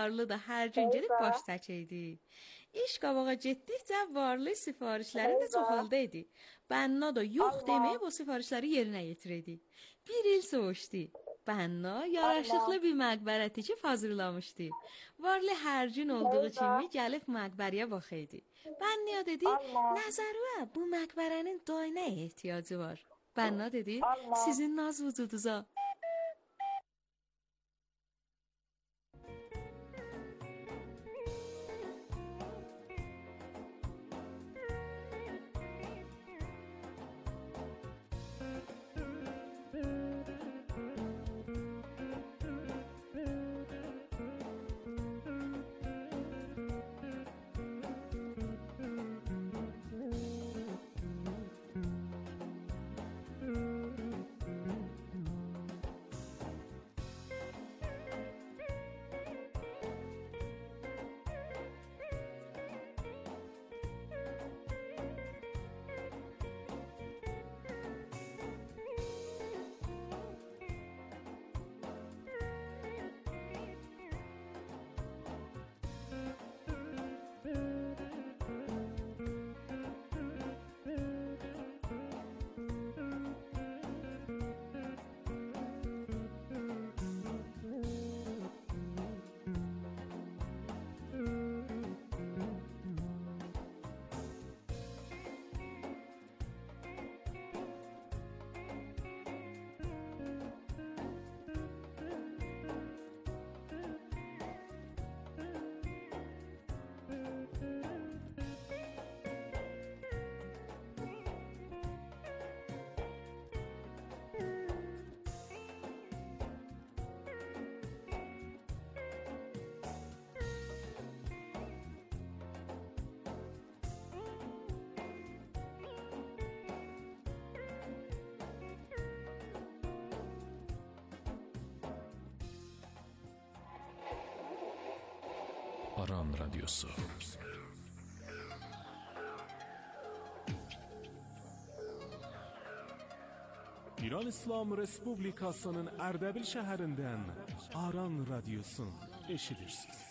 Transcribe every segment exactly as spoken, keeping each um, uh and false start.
Varlı da hər gün gedib baş çəkirdi. İş qabağa getdikcə Varlı sifarişləri də çoxaldırdı. Bənna da yox deməyib o sifarişləri yerinə yetirdi. Bir il soğuşdu. Bənna yaraşıqlı bir məqbərə tikib hazırlamışdı. Varlı hər gün olduğu kimi gəlib məqbərəyə baxırdı. Bənna dedi, nəzərə bu məqbərənin doynaya ehtiyacı var. Bənna dedi, sizin naz vücudunuza. Aran Radyosu. İran İslam Respublikasının Ərdəbil şəhərindən Aran Radyosu'nu eşidirsiniz.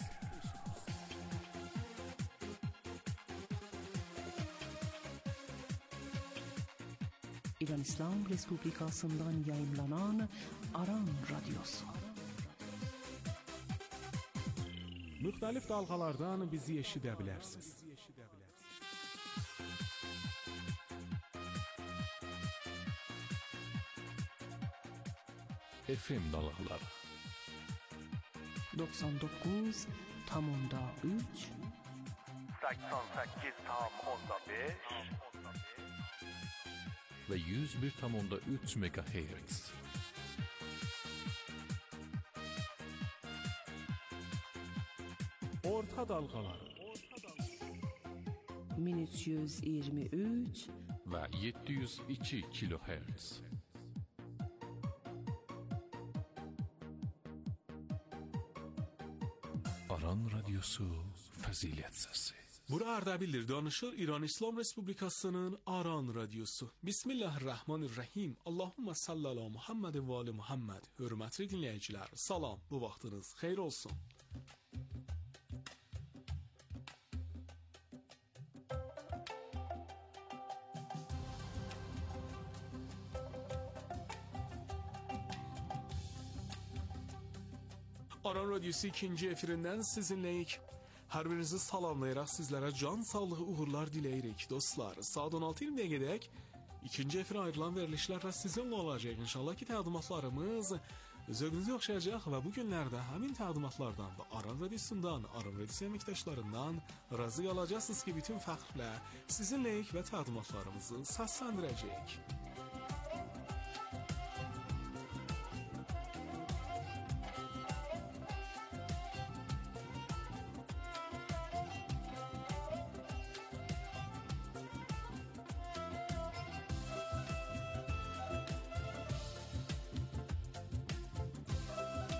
İran İslam Respublikası'ndan yayınlanan Aran Radyosu. Müxtəlif dalğalardan bizi eşidə bilərsiniz. F M dalğaları doksan dokuz nokta üç seksen sekiz nokta beş ve yüz bir nokta üç megahertz. Orta dalğaları min üç yüz iyirmi üç ve yedi yüz iki kilohertz. Aran Radyosu Fəzilət Səsi. Bura Ardabildir, danışır İran İslam Respublikasının Aran Radyosu. Bismillahirrahmanirrahim. Allahumma salli ala Muhammed ve ali Muhammed. Hörmətli dinləyicilər, salam. Bu vaxtınız xeyir olsun. Aran Radyosu ikinci efirindən sizinləyik. Hər birinizi salamlayaraq sizlərə can sağlığı, uğurlar diləyirik dostlar. Saat on altı iyirmiyə gedək ikinci efirə ayrılan verilişlərlə sizinlə olacaq. İnşallah ki təqdimatlarımız zövqünüzü oxşayacaq və bu günlərdə həmin təqdimatlardan və Aran Radyosundan, Aran Radyosu əməkdaşlarından razı qalacaqsınız ki, bütün fəxrlə sizinləyik və təqdimatlarımızı səsləndirəcəyik.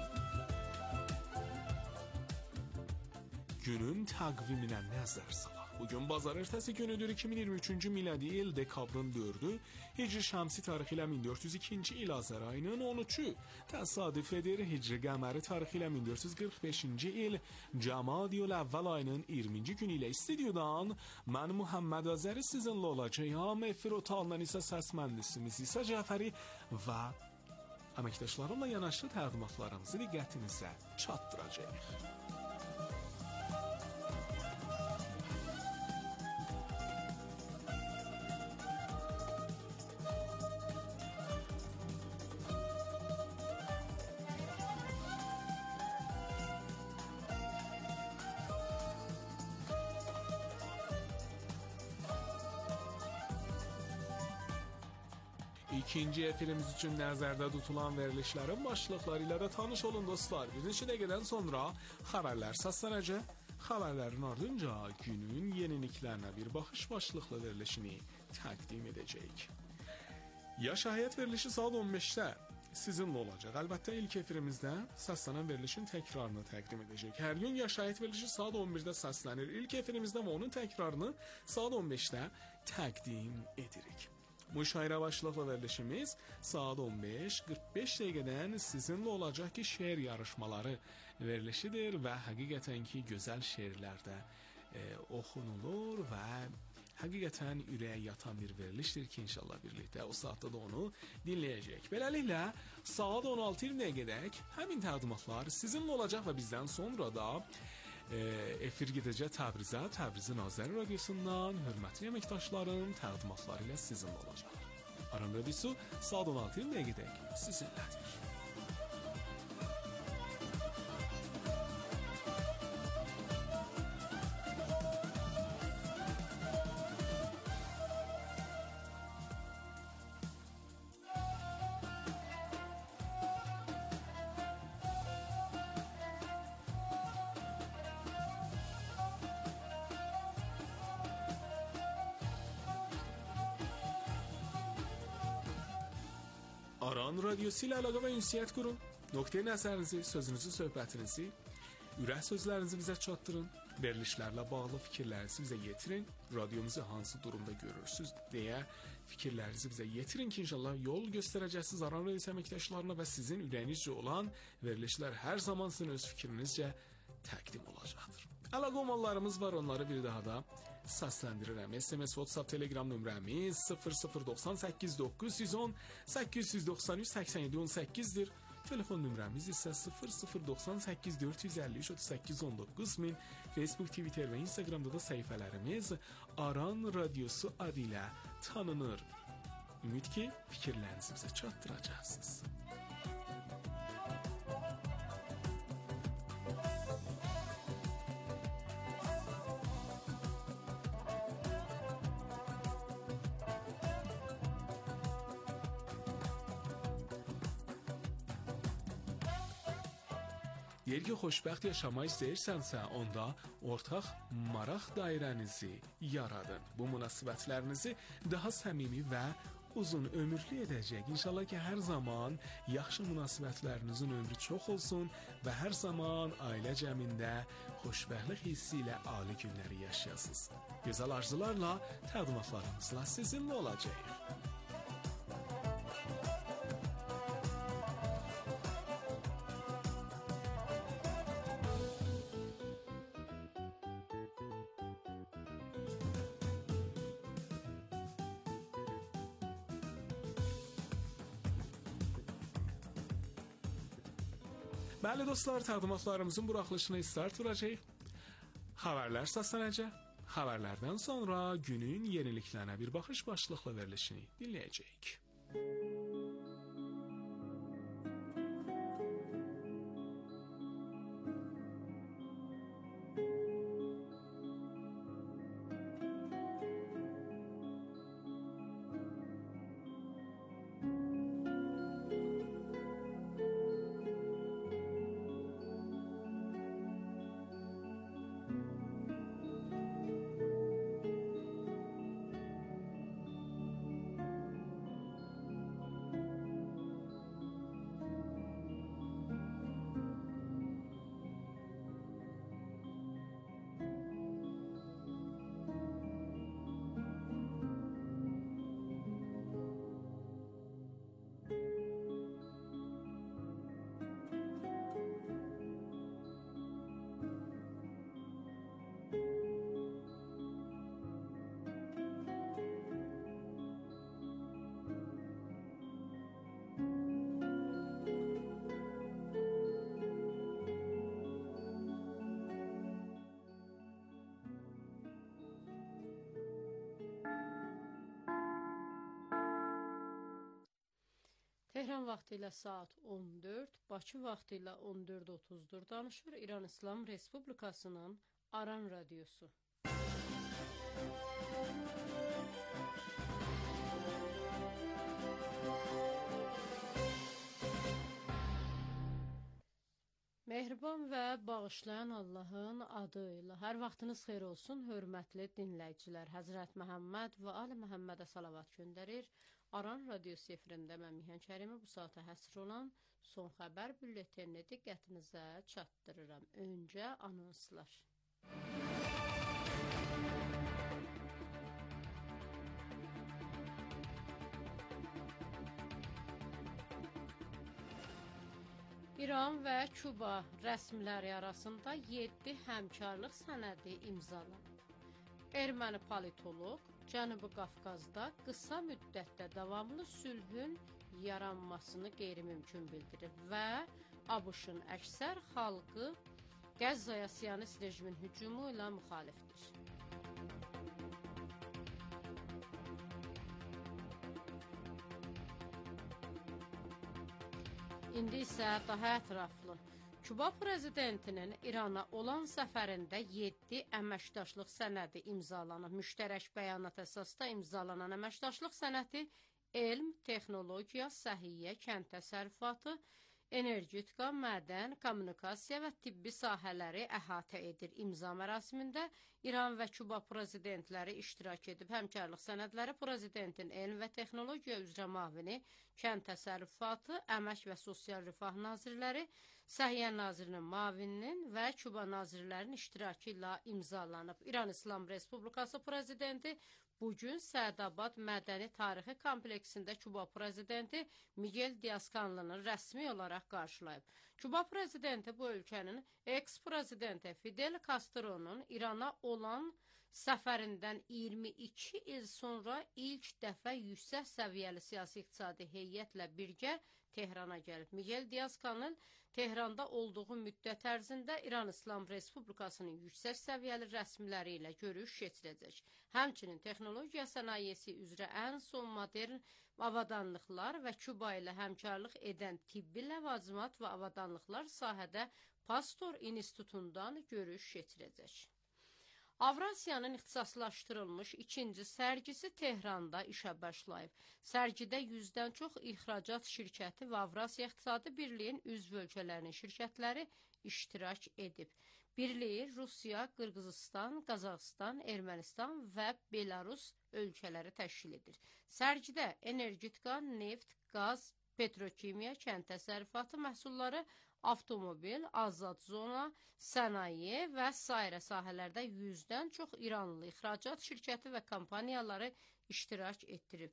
Günün təqviminə nəzər salaq. Bugün bazar ertəsi günüdür, iki min iyirmi üçüncü miladi il dekabrın dördü, Hicri şəmsi tarixi ilə min dörd yüz ikinci il Azər ayının on üçü, təsadüf edir Hicri qəməri tarixi ilə min dörd yüz qırx beşinci il Cəmadiyül əvvəl ayının iyirminci günü ilə istudiodan mən Muhammed Azəri sizinlə olacağım. Efir otağından isə səs mühəndisimiz İsa Cəfəri və əməkdaşlarımla yanaşı təqdimatlarımızı diqqətinizə çatdıracağıq. İkinci efirimiz üçün nəzərdə tutulan verilişlərin başlıqları ilə də tanış olun dostlar. Bir neçə dəqiqədən sonra xəbərlər səslənəcək. Xəbərlərin ardınca günün yeniliklərinə bir baxış başlıqlı verilişini təqdim edəcəyik. Yaş həyat verilişi saat on beşdə sizinlə olacaq. Əlbəttə ilk efirimizdə səslənən verilişin təkrarını təqdim edəcək. Hər gün yaş həyat verilişi saat on birdə səslənir. İlk efirimizdə və onun təkrarını saat on beşdə təqdim edirik. Müşairə başlıqlı verilişimiz saat on beş qırx beş dəqiqədən sizinlə olacaq ki, şeir yarışmaları verilişidir və həqiqətən ki, gözəl şeirlər də e, oxunulur və həqiqətən ürəyə yatan bir verilişdir ki, inşallah birlikdə o saatda da onu dinləyəcək. Beləliklə, saat on altı iyirmi dəqiqədək həmin təqdimatlar sizinlə olacaq və bizdən sonra da E, efir gedəcək Təbrizə, Təbrizin Azəri radiosundan hörmətli əməkdaşlarım təqdimatları ilə sizinlə olacaq. Aran radiosu saat on altı iyirmi dəqiqədək sizinlədir. Aran radiosu ilə əlaqə və ünsiyyət qurun. Nöqteyi nəzərinizi, sözünüzü, söhbətinizi, ürək sözlərinizi bizə çatdırın. Verilişlərlə bağlı fikirlərinizi bizə yetirin. Radiomuzu hansı durumda görürsünüz deyə fikirlərinizi bizə yetirin ki, inşallah yol göstərəcəksiniz Aran radiosu əməkdaşlarına və sizin ürəyinizcə olan verilişlər hər zaman sizin öz fikrinizcə təqdim olacaqdır. Əlaqə olmalarımız var, onları bir daha da səsləndirirəm. S M S, WhatsApp, Telegram nömrəmiz sıfır sıfır doxsan səkkiz doqquz yüz on səkkiz yüz doxsan üç səksən yeddi on səkkizdir. Telefon nömrəmiz isə sıfır sıfır doxsan səkkiz dörd yüz əlli üç otuz səkkiz on doqquz min. Facebook, Twitter və Instagramda da səhifələrimiz Aran Radiosu adı ilə tanınır. Ümid ki, fikirlərinizi bizə çatdıracaqsınız. Deyir ki, xoşbəxt yaşamaq istəyirsənsə, onda ortaq maraq dairənizi yaradın. Bu münasibətlərinizi daha səmimi və uzun ömürlü edəcək. İnşallah ki, hər zaman yaxşı münasibətlərinizin ömrü çox olsun və hər zaman ailə cəmində xoşbəxtlik hissi ilə ali günləri yaşayasınız. Gözəl arzularla təqdimatlarımızla sizinlə olacağıq. Bəli dostlar, təqdimatlarımızın buraxılışına start vuracaq. Xəbərlər səslənəcək. Xəbərlərdən sonra günün yeniliklərinə bir baxış başlıqlı verilişini dinləyəcəyik. Tehran vaxtı ilə saat on dörd, Bakı vaxtı ilə on dörd otuzdur. Danışır İran İslam Respublikasının Aran Radiosu. Mehriban və bağışlayan Allahın adı ilə hər vaxtınız xeyir olsun, hörmətli dinləyicilər. Həzrət Məhəmməd və Ali Məhəmmədə salavat göndərir. Aran Radiosu efirində mən Mihan Kərimi bu saata həsr olan son xəbər bülletenini diqqətinizə çatdırıram. Öncə anonslar. İran və Küba rəsmiləri arasında yeddi həmkarlıq sənədi imzalanıb. Erməni politoloq Cənubi Qafqazda qısa müddətdə davamlı sülhün yaranmasını qeyri-mümkün bildirib və ABŞ-ın əksər xalqı Qəzzaya siyonist rejimin hücumu ilə müxalifdir. İndi isə daha ətraflı. Küba prezidentinin İrana olan səfərində yeddi əməkdaşlıq sənədi imzalanıb. Müştərək bəyanat əsasında imzalanan əməkdaşlıq sənədi elm, texnologiya, səhiyyə, kənd təsərrüfatı, energetika, mədən, kommunikasiya və tibbi sahələri əhatə edir. İmza mərasimində İran və Küba prezidentləri iştirak edib. Həmkarlıq sənədləri prezidentin elm və texnologiya üzrə mavini, kənd təsərrüfatı, əmək və sosial rifah nazirləri, səhiyyə nazirinin mavininin və Küba nazirlərinin iştirakı ilə imzalanıb. İran İslam Respublikası prezidenti bugün Səadabad Mədəni Tarixi Kompleksində Küba prezidenti Miguel Diaz-Canel'ın rəsmi olaraq qarşılayıb. Küba prezidenti bu ölkənin eks-prezidenti Fidel Castro'nun İrana olan səfərindən iyirmi iki il sonra ilk dəfə yüksək səviyyəli siyasi-iqtisadi heyətlə birgə Tehrana gəlib. Miguel Diaz-Canel Tehranda olduğu müddət ərzində İran İslam Respublikasının yüksək səviyyəli rəsmiləri ilə görüş keçirəcək. Həmçinin texnologiya sənayesi üzrə ən son modern avadanlıqlar və Küba ilə həmkarlıq edən tibbi ləvazimat və avadanlıqlar sahədə Pasteur İnstitutundan görüş keçirəcək. Avrasiyanın ixtisaslaşdırılmış ikinci sərgisi Tehranda işə başlayıb. Sərgidə yüzdən çox ixracat şirkəti və Avrasiya İqtisadi Birliyin üzv ölkələrinin şirkətləri iştirak edib. Birliyi Rusiya, Qırğızistan, Qazaxıstan, Ermənistan və Belarus ölkələri təşkil edir. Sərgidə energetika, neft, qaz, petrokimiya, kənd təsərrüfatı məhsulları, avtomobil, azad zona, sənaye və sairə sahələrdə yüzdən çox İranlı ixracat şirkəti və kompaniyaları iştirak etdirib.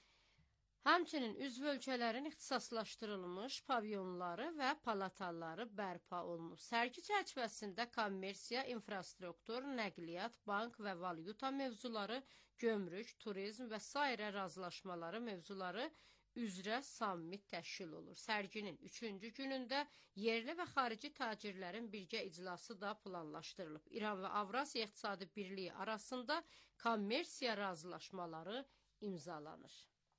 Həmçinin üzv ölkələrin ixtisaslaşdırılmış pavilyonları və palataları bərpa olunub. Sərgi çərçivəsində kommersiya, infrastruktur, nəqliyyat, bank və valyuta mövzuları, gömrük, turizm və sairə razılaşmaları mövzuları üzrə sammit təşkil olur. Sərginin üçüncü günündə yerli və xarici tacirlərin birgə iclası da planlaşdırılıb. İran və Avrasiya İqtisadi Birliyi arasında kommersiya razılaşmaları imzalanır.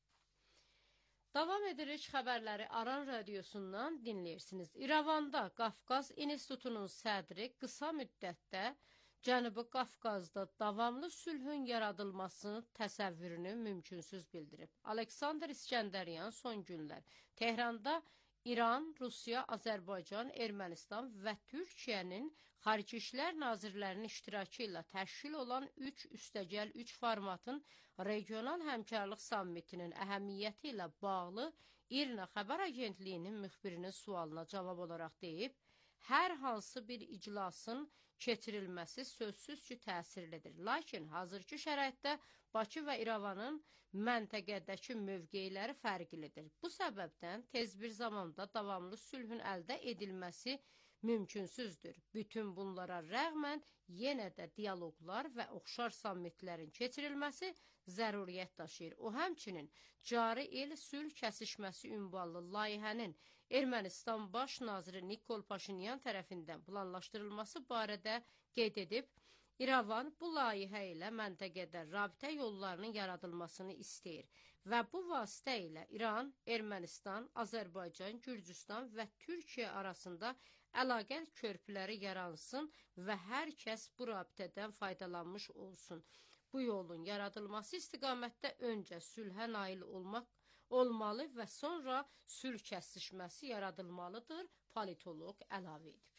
Davam edirik xəbərləri Aran Radiosundan dinləyirsiniz. İrəvanda Qafqaz İnstitutunun sədri qısa müddətdə Cənubi Qafqazda davamlı sülhün yaradılmasını təsəvvürünü mümkünsüz bildirib. Aleksandr İskəndəryan son günlər Tehranda İran, Rusiya, Azərbaycan, Ermənistan və Türkiyənin Xarici İşlər Nazirlərinin iştirakı ilə təşkil olan üç üstəgəl üç formatın regional həmkarlıq sammitinin əhəmiyyəti ilə bağlı İRNA xəbər agentliyinin müxbirinin sualına cavab olaraq deyib, hər hansı bir iclasın keçirilməsi sözsüz ki, təsirlidir. Lakin hazırki şəraitdə Bakı və İrəvanın məntəqədəki mövqeyləri fərqlidir. Bu səbəbdən tez bir zamanda davamlı sülhün əldə edilməsi mümkünsüzdür. Bütün bunlara rəğmən yenə də dialoqlar və oxşar sammitlərin keçirilməsi zəruriyyət daşıyır. O həmçinin cari il sülh kəsişməsi ünvanlı layihənin Ermənistan baş naziri Nikol Paşinyan tərəfindən planlaşdırılması barədə qeyd edib, İrəvan bu layihə ilə məntəqədə rabitə yollarının yaradılmasını istəyir və bu vasitə ilə İran, Ermənistan, Azərbaycan, Gürcüstan və Türkiyə arasında əlaqə körpüləri yaransın və hər kəs bu rabitədən faydalanmış olsun. Bu yolun yaradılması istiqamətdə öncə sülhə nail olmaq olmalı və sonra sülh kəsişməsi yaradılmalıdır, politoloq əlavə edib.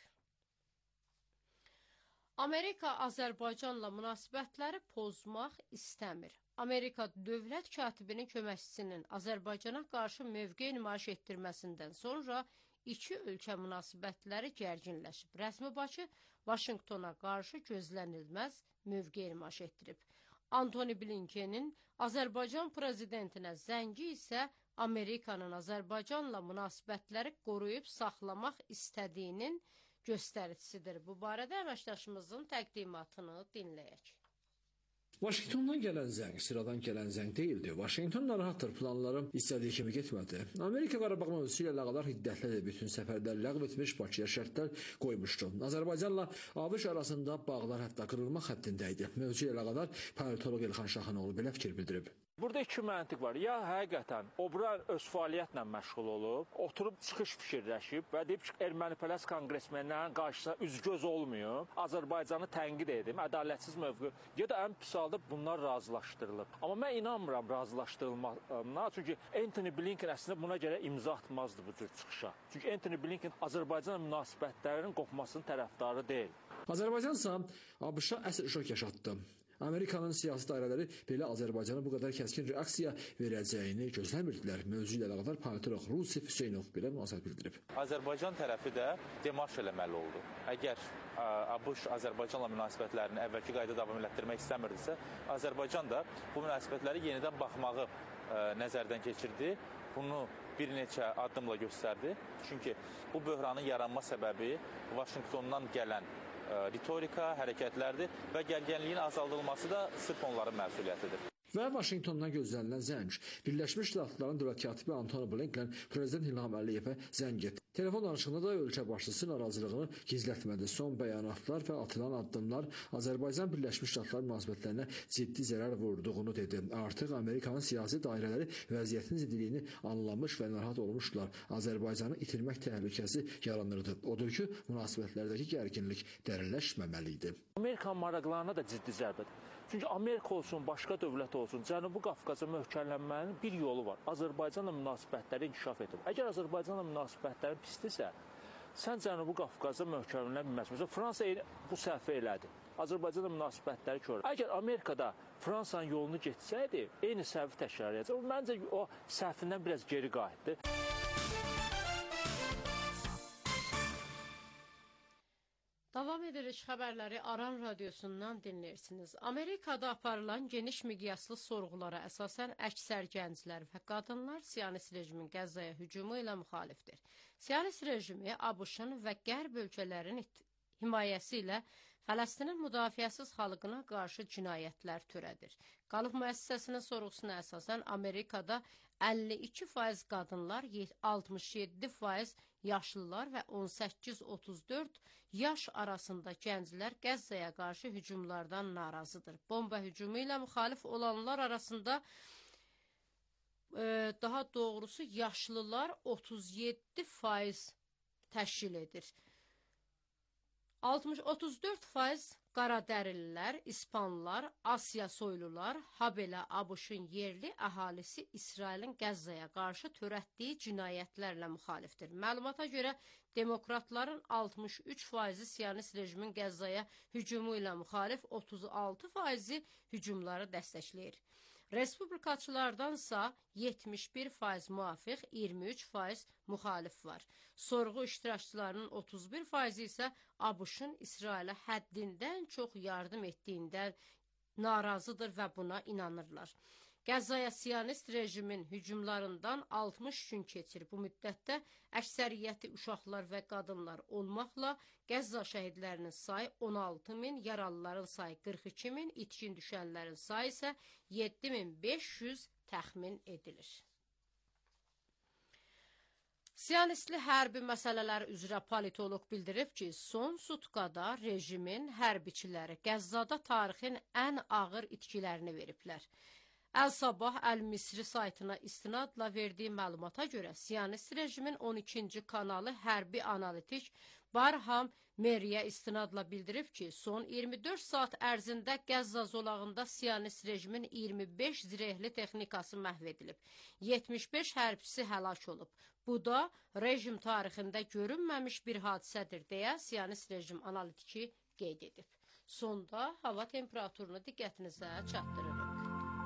Amerika Azərbaycanla münasibətləri pozmaq istəmir. Amerika dövlət katibinin köməkçisinin Azərbaycana qarşı mövqe nümayiş etdirməsindən sonra iki ölkə münasibətləri gərginləşib. Rəsmi Bakı Vaşinqtona qarşı gözlənilməz mövqe nümayiş etdirib. Antony Blinkenin Azərbaycan prezidentinə zəngi isə Amerikanın Azərbaycanla münasibətləri qoruyub saxlamaq istədiyinin göstəricisidir. Bu barədə əməkdaşımızın təqdimatını dinləyək. Vaşinqtondan gələn zəng sıradan gələn zəng deyildi. Vaşinqton narahatdır, planları istədiyi kimi getmədi. Amerika Qarabağ mövzusu ilə əlaqədar hiddətli bütün səfərləri ləğv etmiş, Bakıya şərtlər qoymuşdu. Azərbaycanla ABŞ arasında bağlar hətta qırılmaq həddində idi. Mövzu ilə əlaqədar politoloq Elxan Şaxınoğlu belə fikir bildirib. Burada iki məntiq var. Ya həqiqətən obrar öz fəaliyyətlə məşğul olub, oturub çıxış fikirləşib və deyib ki, ermənipərəst konqresmenlərin qarşısına üzgöz olmuyor, Azərbaycanı tənqid edib, ədalətsiz mövqe. Ya da ən pis halda bunlar razılaşdırılıb. Amma mən inanmıram razılaşdırılmağına, çünki Antony Blinken əslində buna görə imza atmazdı bu cür çıxışa. Çünki Antony Blinken Azərbaycan münasibətlərinin qopmasının tərəfdarı deyil. Azərbaycan isə ABŞ-a əsl şok yaşatdı. Amerikanın siyasi dairələri belə Azərbaycana bu qədər kəskin reaksiya verəcəyini gözləmirdilər. Mövzu ilə əlaqədar politoloq Rusif Hüseynov belə münasibət bildirib. Azərbaycan tərəfi də demarş eləməli oldu. Əgər ABŞ Azərbaycanla münasibətlərini əvvəlki qayda davam etdirmək istəmirdisə, Azərbaycan da bu münasibətləri yenidən baxmağı nəzərdən keçirdi. Bunu bir neçə addımla göstərdi. Çünki bu böhranın yaranma səbəbi Vaşinqtondan gələn ritorika, hərəkətlərdir və gərginliyin azaldılması da sırf onların məsuliyyətidir. Və Vaşinqtondan gözlənilən zəng. Birləşmiş Ştatların dövlət katibi Antony Blinken prezident İlham Əliyevə zəng etdi. Telefon danışığında da ölkə başçısı narazılığını gizlətmədi. Son bəyanatlar və atılan addımlar Azərbaycan Birləşmiş Ştatlar münasibətlərinə ciddi zərər vurduğunu dedi. Artıq Amerikanın siyasi dairələri vəziyyətin ciddiliyini anlamış və narahat olmuşlar. Azərbaycanı itirmək təhlükəsi yaranırdı. Odur ki, münasibətlərdəki gərginlik dərinləşməməli idi. Amerikan maraqlarına da ciddi zərbədir. Çünki Amerika olsun, başqa dövlət olsun, Cənubi Qafqaza möhkəmlənmənin bir yolu var. Azərbaycanla münasibətləri inkişaf edir. Əgər Azərbaycanla münasibətlərin pisdirsə, sən Cənubi Qafqaza möhkəmlənə bilməzsən. Məsələn, Fransa bu səhvi elədi. Azərbaycanla münasibətləri körür. Əgər Amerikada Fransanın yolunu getsəydi, eyni səhvi təkrar edəcək. Məncə o səhvindən biraz geri qayıtdı. Davam edirik xəbərləri Aran radiosundan dinləyirsiniz. Amerikada aparılan geniş miqyaslı sorğulara əsasən əksər gənclər və qadınlar Siyonist rejimin Qəzzaya hücumu ilə müxalifdir. Siyonist rejimi ABŞ-ın və Qərb ölkələrin himayəsi ilə Fələstinin müdafiəsiz xalqına qarşı cinayətlər törədir. Qalıq müəssisəsinin sorğusuna əsasən Amerikada əlli iki faiz qadınlar, altmış yeddi faiz yaşlılar və on səkkiz otuz dörd yaş arasında gənclər Qəzzaya qarşı hücumlardan narazıdır. Bomba hücumu ilə müxalif olanlar arasında e, daha doğrusu yaşlılar otuz yeddi faiz təşkil edir. altmış otuz dörd faiz qaradərililər, İspanlar, Asiya soylular, habelə ABŞ-ın yerli əhalisi İsrailin Qəzzaya qarşı törətdiyi cinayətlərlə müxalifdir. Məlumata görə demokratların altmış üç faizi Siyonist rejimin Qəzzaya hücumu ilə müxalif, otuz altı faizi hücumları dəstəkləyir. Respublikaçılardansa yetmiş bir faiz müvafiq, iyirmi üç faiz müxalif var. Sorğu iştirakçılarının otuz bir faizi isə ABŞ-ın İsrailə həddindən çox yardım etdiyindən narazıdır və buna inanırlar. Qəzzaya Siyonist rejimin hücumlarından altmış gün keçir. Bu müddətdə əksəriyyəti uşaqlar və qadınlar olmaqla Qəzza şəhidlərinin sayı on altı min, yaralıların sayı qırx iki min, itkin düşənlərin sayı isə yeddi min beş yüz təxmin edilir. Siyonistli hərbi məsələlər üzrə politoloq bildirib ki, son sutkada rejimin hərbiçiləri Qəzzada tarixin ən ağır itkilərini veriblər. Əl-Sabah Əl-Misri saytına istinadla verdiyi məlumata görə Siyonist rejimin on ikinci kanalı hərbi analitik Barham Meriyə istinadla bildirib ki, son iyirmi dörd saat ərzində Qəzza zolağında Siyonist rejimin iyirmi beş zirehli texnikası məhv edilib. yetmiş beş hərbçisi həlak olub. Bu da rejim tarixində görünməmiş bir hadisədir deyə Siyonist rejim analitiki qeyd edib. Sonda hava temperaturunu diqqətinizə çatdırırıq.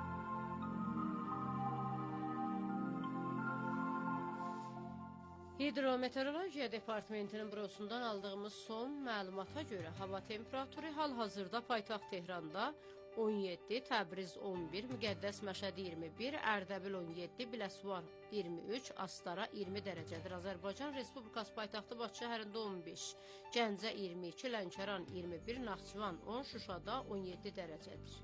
Hidrometeorologiya Departamentinin bürosundan aldığımız son məlumata görə hava temperaturu hal-hazırda paytaxt Tehranda on yeddi, Təbriz on bir, Müqəddəs Məşəd iyirmi bir, Ərdəbil on yeddi, Biləsuvar iyirmi üç, Astara iyirmi dərəcədir. Azərbaycan Respublikası paytaxtı Bakı şəhərində on beş, Gəncə iyirmi iki, Lənkəran iyirmi bir, Naxçıvan on, Şuşada on yeddi dərəcədir.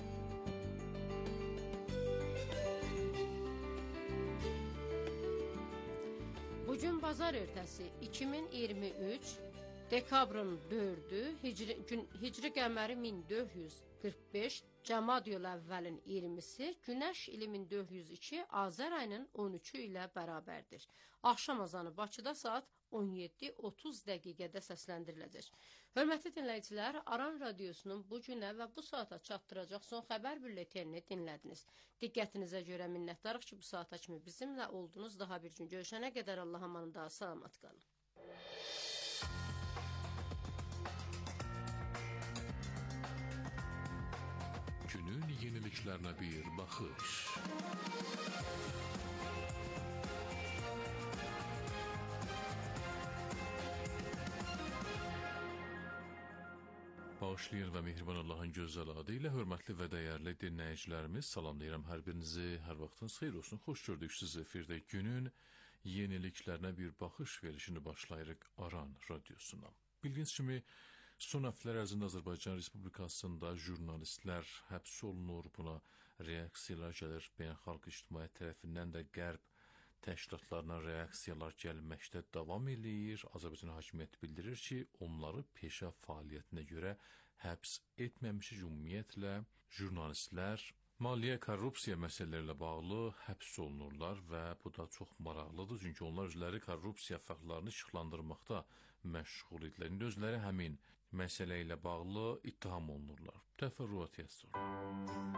Bugün bazar ertəsi iki min iyirmi üç, dekabrın dördü, hicri, gün, hicri qəməri min dörd yüz qırx beş, Cəmadyol əvvəlin iyirmisi, Günəş ili min dörd yüz iki, Azər ayının on üçü ilə bərabərdir. Axşam azanı Bakıda saat on yeddi otuz dəqiqədə səsləndiriləcək. Hörmətli dinləyicilər, Aran Radiosunun bu günə və bu saata çatdıracaq son xəbər bülletenini dinlədiniz. Diqqətinizə görə minnətdarıq ki, bu saata kimi bizimlə oldunuz. Daha bir gün görüşənə qədər Allah amanında salamat qalın. Günün yeniliklerine bir bakış. Bağışlayın və mehriban Allahın gözəl adı ilə hörmətli və dəyərli dinləyicilərimiz, salamlayıram hər birinizi, hər vaxtınız xeyir olsun, xoş gördük sizi efirdə günün yeniliklərinə bir baxış verişini başlayırıq Aran Radiosuna. Bildiğiniz kimi, son həftələr ərzində Azərbaycan Respublikasında jurnalistlər həbs olunur, buna reaksiyalar gəlir, beynəlxalq ictimaiyyət tərəfindən də qərb təşkilatlarına reaksiyalar gəlməkdə davam eləyir. Azərbaycan hakimiyyəti bildirir ki, onları peşə fəaliyyətinə görə həbs etməmişik. Ümumiyyətlə, jurnalistlər maliyyə korrupsiya məsələlərlə bağlı həbs olunurlar və bu da çox maraqlıdır. Çünki onlar özləri korrupsiya fəxrlarını işıqlandırmaqda məşğul idilər. İndi özləri həmin məsələ ilə bağlı ittiham olunurlar. Təfərrüat yazılır.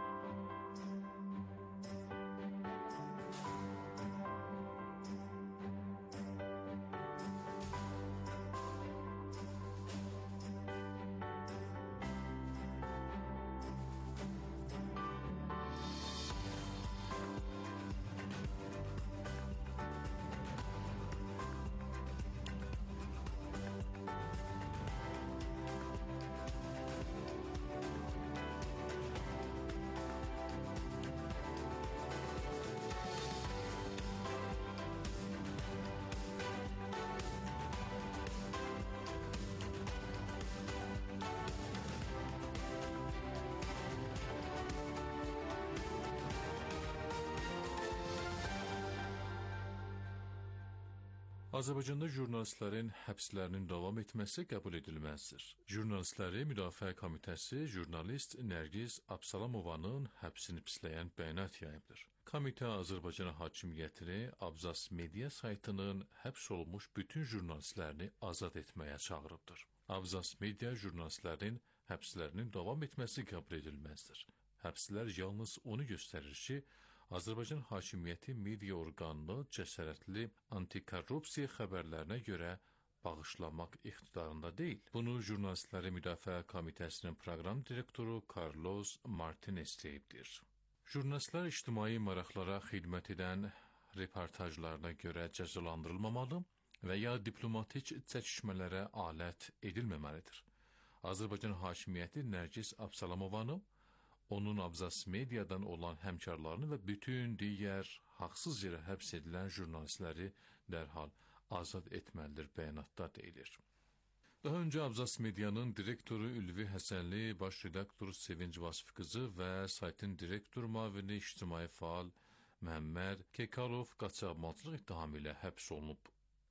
Azərbaycanda jurnalistlərin həbslərinin davam etməsi qəbul edilməzdir. Jurnalistləri Müdafiə Komitəsi jurnalist Nərgiz Absalamovanın həbsini pisləyən bəyanat yayıbdır. Komitə Azərbaycan hakimiyyətini Abzas Media saytının həbs olunmuş bütün jurnalistlərini azad etməyə çağırıbdır. Abzas Media jurnalistlərin həbslərinin davam etməsi qəbul edilməzdir. Həbslər yalnız onu göstərir ki, Azərbaycan hakimiyyəti media orqanını cəsarətli antikorrupsiya xəbərlərinə görə bağışlamaq iqtidarında deyil. Bunu Jurnalistləri Müdafiə Komitəsinin proqram direktoru Carlos Martinez deyibdir. Jurnalistlər ictimai maraqlara xidmət edən reportajlarına görə cəzalandırılmamalı və ya diplomatik çəkişmələrə alət edilməməlidir. Azərbaycan hakimiyyəti Nərgiz Absalamovanı, onun Abzas Mediadan olan həmkarlarını və bütün digər haqsız yerə həbs edilən jurnalistləri dərhal azad etməlidir bəyanatda deyilir. Daha öncə Abzas Medianın direktoru Ülvi Həsənli, baş redaktor Sevinç Vasif qızı və saytın direktor müavini ictimai faal Məhəmməd Kekalov qaçaqmalçılıq ittihamı ilə həbs olunub.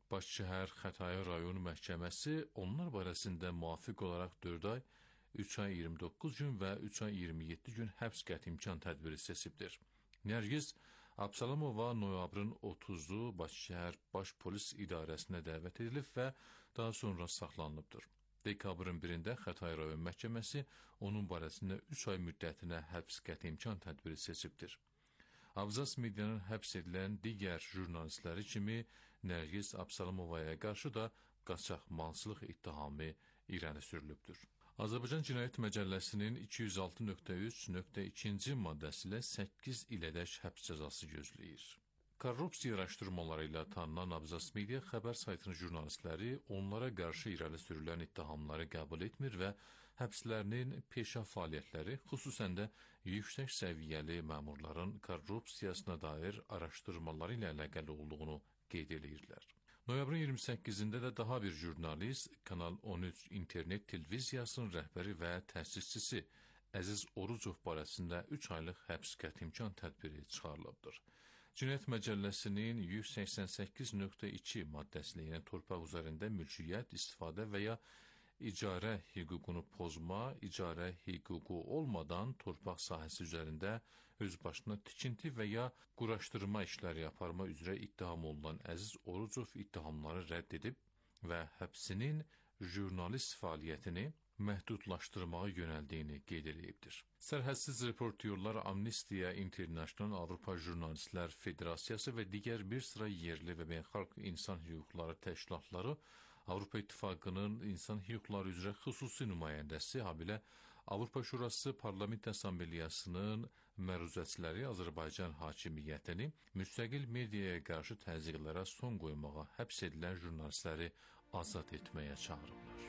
Başşəhər Xətai rayon məhkəməsi onlar barəsində müvafiq olaraq dörd ay, üç ay iyirmi doqquz gün və üç ay iyirmi yeddi gün həbs qəti imkan tədbiri seçibdir. Nərgiz Absalamova noyabrın otuzu Başşəhər Baş Polis İdarəsinə dəvət edilib və daha sonra saxlanılıbdır. Dekabrın birində Xətai rayon məhkəməsi onun barəsində üç ay müddətinə həbs qəti imkan tədbiri seçibdir. Abzas medianın həbs edilən digər jurnalistləri kimi Nərgiz Absalamovaya qarşı da qaçaq malçılıq ittihamı irəli sürülübdür. Azərbaycan Cinayət Məcəlləsinin iki yüz altı nöqtə üç nöqtə ikinci maddəsi ilə səkkiz ilədək həbs cəzası gözləyir. Korrupsiya araşdırmaları ilə tanınan Abzas Media xəbər saytının jurnalistləri onlara qarşı irəli sürülən ittihamları qəbul etmir və həbslərinin peşə fəaliyyətləri, xüsusən də yüksək səviyyəli məmurların korrupsiyasına dair araşdırmaları ilə əlaqəli olduğunu qeyd edirlər. Noyabrın iyirmi səkkizində də daha bir jurnalist Kanal on üç internet televiziyasının rəhbəri və təsisçisi Əziz Orucov barəsində üç aylıq həbs qəti imkan tədbiri çıxarılıbdır. Cinayət Məcəlləsinin yüz səksən səkkiz nöqtə iki maddəsi ilə torpaq üzərində mülkiyyət, istifadə və ya icarə hüququnu pozma, icarə hüququ olmadan torpaq sahəsi üzərində öz başına tikinti və ya quraşdırma işləri aparma üzrə ittiham olunan Əziz Orucov ittihamları rədd edib və həbsinin jurnalist fəaliyyətini məhdudlaşdırmağa yönəldiyini qeyd edibdir. Sərhədsiz Reportyorlar Amnistiya International, Avropa Jurnalistlər Federasiyası və digər bir sıra yerli və beynəlxalq insan hüquqları təşkilatları Avropa İttifaqının İnsan Hüquqları üzrə xüsusi nümayəndəsi, habelə Avropa Şurası Parlament Assambleyasının məruzəçiləri Azərbaycan hakimiyyətini müstəqil mediaya qarşı təzyiqlərə son qoymağa, həbs edilən jurnalistləri azad etməyə çağırırlar.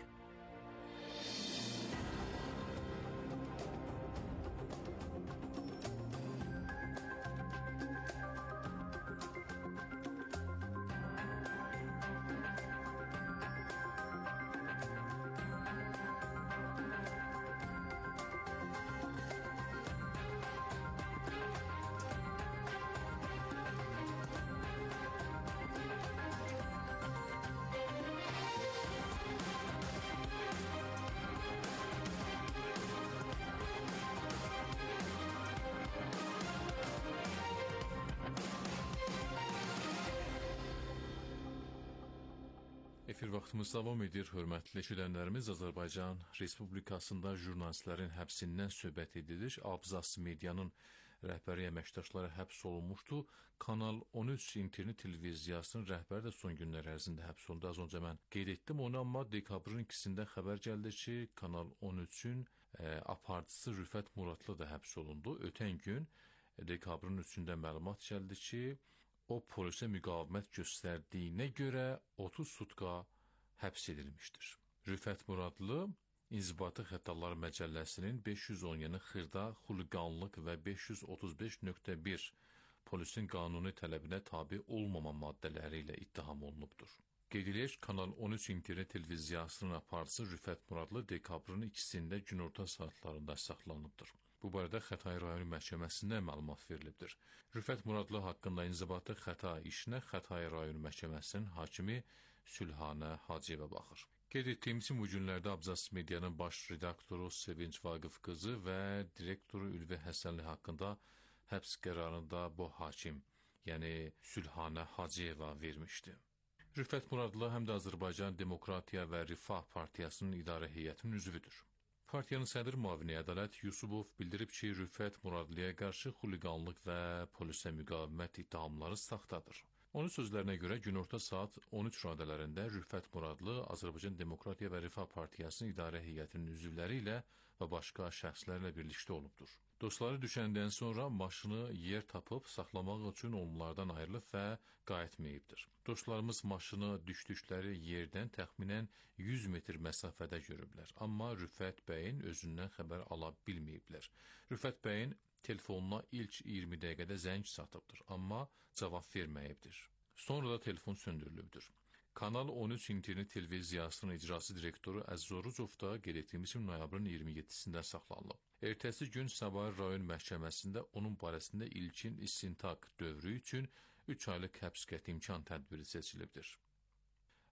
Efir vaxtımız davam edir, hörmətli eşidənlərimiz. Azərbaycan Respublikasında jurnalistlərin həbsindən söhbət edilir. Abzas Medianın rəhbəri əməkdaşları həbs olunmuşdu. Kanal on üç internet televiziyasının rəhbəri də son günlər ərzində həbs olundu. Az öncə mən qeyd etdim onu, amma dekabrın ikisində xəbər gəldi ki, Kanal on üçün e, aparıcısı Rüfət Muradlı da həbs olundu. Ötən gün e, dekabrın üçündə məlumat gəldi ki, o polisə müqavimət göstərdiyinə görə otuz sutka həbs edilmişdir. Rüfət Muradlı İnzibati Xətalar Məcəlləsinin beş yüz on yeni xırda, xuliqanlıq və beş yüz otuz beş nöqtə bir polisin qanuni tələbinə tabi olmama maddələri ilə ittiham olunubdur. Qeyd edək, Kanal on üç internet televiziyasının aparıcısı Rüfət Muradlı dekabrın ikisində günorta saatlarında saxlanıbdır. Bu barədə Xətai rayon məhkəməsində məlumat verilibdir. Rüfət Muradlı haqqında inzibati xəta işinə Xətai rayon məhkəməsinin hakimi Sülhanə Hacıyeva baxır. Qeyd etdiyimiz bu günlərdə Abzas Medianın baş redaktoru Sevinç Vaqif qızı və direktoru Ülvi Həsənli haqqında həbs qərarını da bu hakim, yəni Sülhanə Hacıyeva vermişdi. Rüfət Muradlı həm də Azərbaycan Demokratiya və Rifah Partiyasının idarə heyətinin üzvüdür. Partiyanın sədr müavini Ədalət Yusubov bildirib ki, Rüfət Muradlıya qarşı xuliqanlıq və polisə müqavimət ittihamları saxtadır. Onun sözlərinə görə günorta saat on üç radələrində Rüfət Muradlı Azərbaycan Demokratiya və Rifah Partiyasının idarə heyətinin üzvləri ilə və başqa şəxslərlə birlikdə olubdur. Dostları düşəndən sonra maşını yer tapıb saxlamaq üçün onlardan ayrılıb və qayıtmayıbdır. Dostlarımız maşını düşdükləri yerdən təxminən yüz metr məsafədə görüblər, amma Rüfət bəyin özündən xəbər ala bilməyiblər. Rüfət bəyin telefonuna ilk iyirmi dəqiqədə zəng satıbdır, amma cavab verməyibdir. Sonra da telefon söndürülübdür. Kanal on üç internet televiziyasının icrası direktoru Əziz Orucov da qeyd etdiyimiz kimi noyabrın iyirmi yeddisində saxlanılıb. Ertəsi gün Sabah rayon məhkəməsində onun barəsində ilkin istintaq dövrü üçün üç aylıq həbs qəti imkan tədbiri seçilibdir.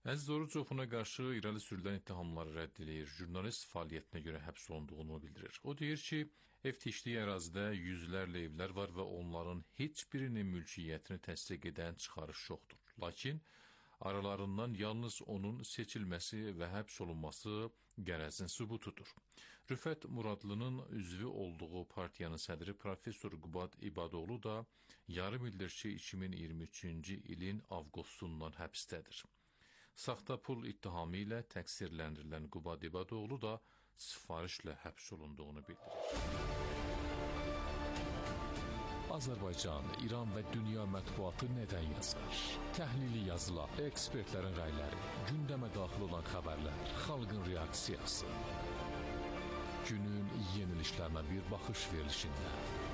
Əziz Orucovuna qarşı irəli sürülən ittihamları rədd edir, jurnalist fəaliyyətinə görə həbs olunduğunu bildirir. O deyir ki, ev tikdiyi ərazidə yüzlərlə evlər var və onların heç birinin mülkiyyətini təsdiq edən çıxarış yoxdur. Lakin aralarından yalnız onun seçilməsi və həbs olunması qərəzin sübutudur. Rüfət Muradlının üzvü olduğu partiyanın sədri professor Qubad İbadoğlu da yarım ildir ki, iki min iyirmi üçüncü ilin avqustundan həbsdədir. Saxta pul ittihamı ilə təqsirləndirilən Qubad İbadoğlu da sifarişlə həbs olunduğunu bildirir. Azərbaycan, İran və dünya mətbuatı nədən yazır? Təhlili yazılar, ekspertlərin rəyləri, gündəmə daxil olan xəbərlər, xalqın reaksiyası. Günün yenilişlərinə bir baxış verilişində.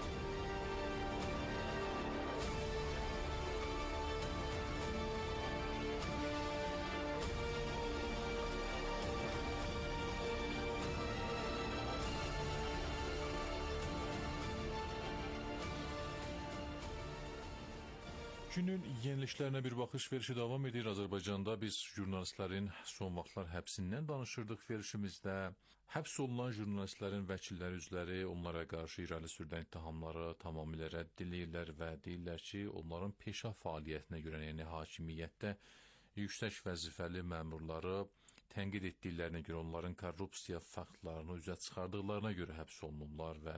Günün yenilişlərinə bir baxış verişi davam edir. Azərbaycanda biz jurnalistlərin son vaxtlar həbsindən danışırdıq verişimizdə. Həbs olunan jurnalistlərin vəkilləri üzləri onlara qarşı irəli sürülən ittihamları tamamilə rədd edirlər və deyirlər ki, onların peşə fəaliyyətinə görə, yəni hakimiyyətdə yüksək vəzifəli məmurları tənqid etdiklərinə görə, onların korrupsiya faktlarını üzə çıxardıqlarına görə həbs olunurlar və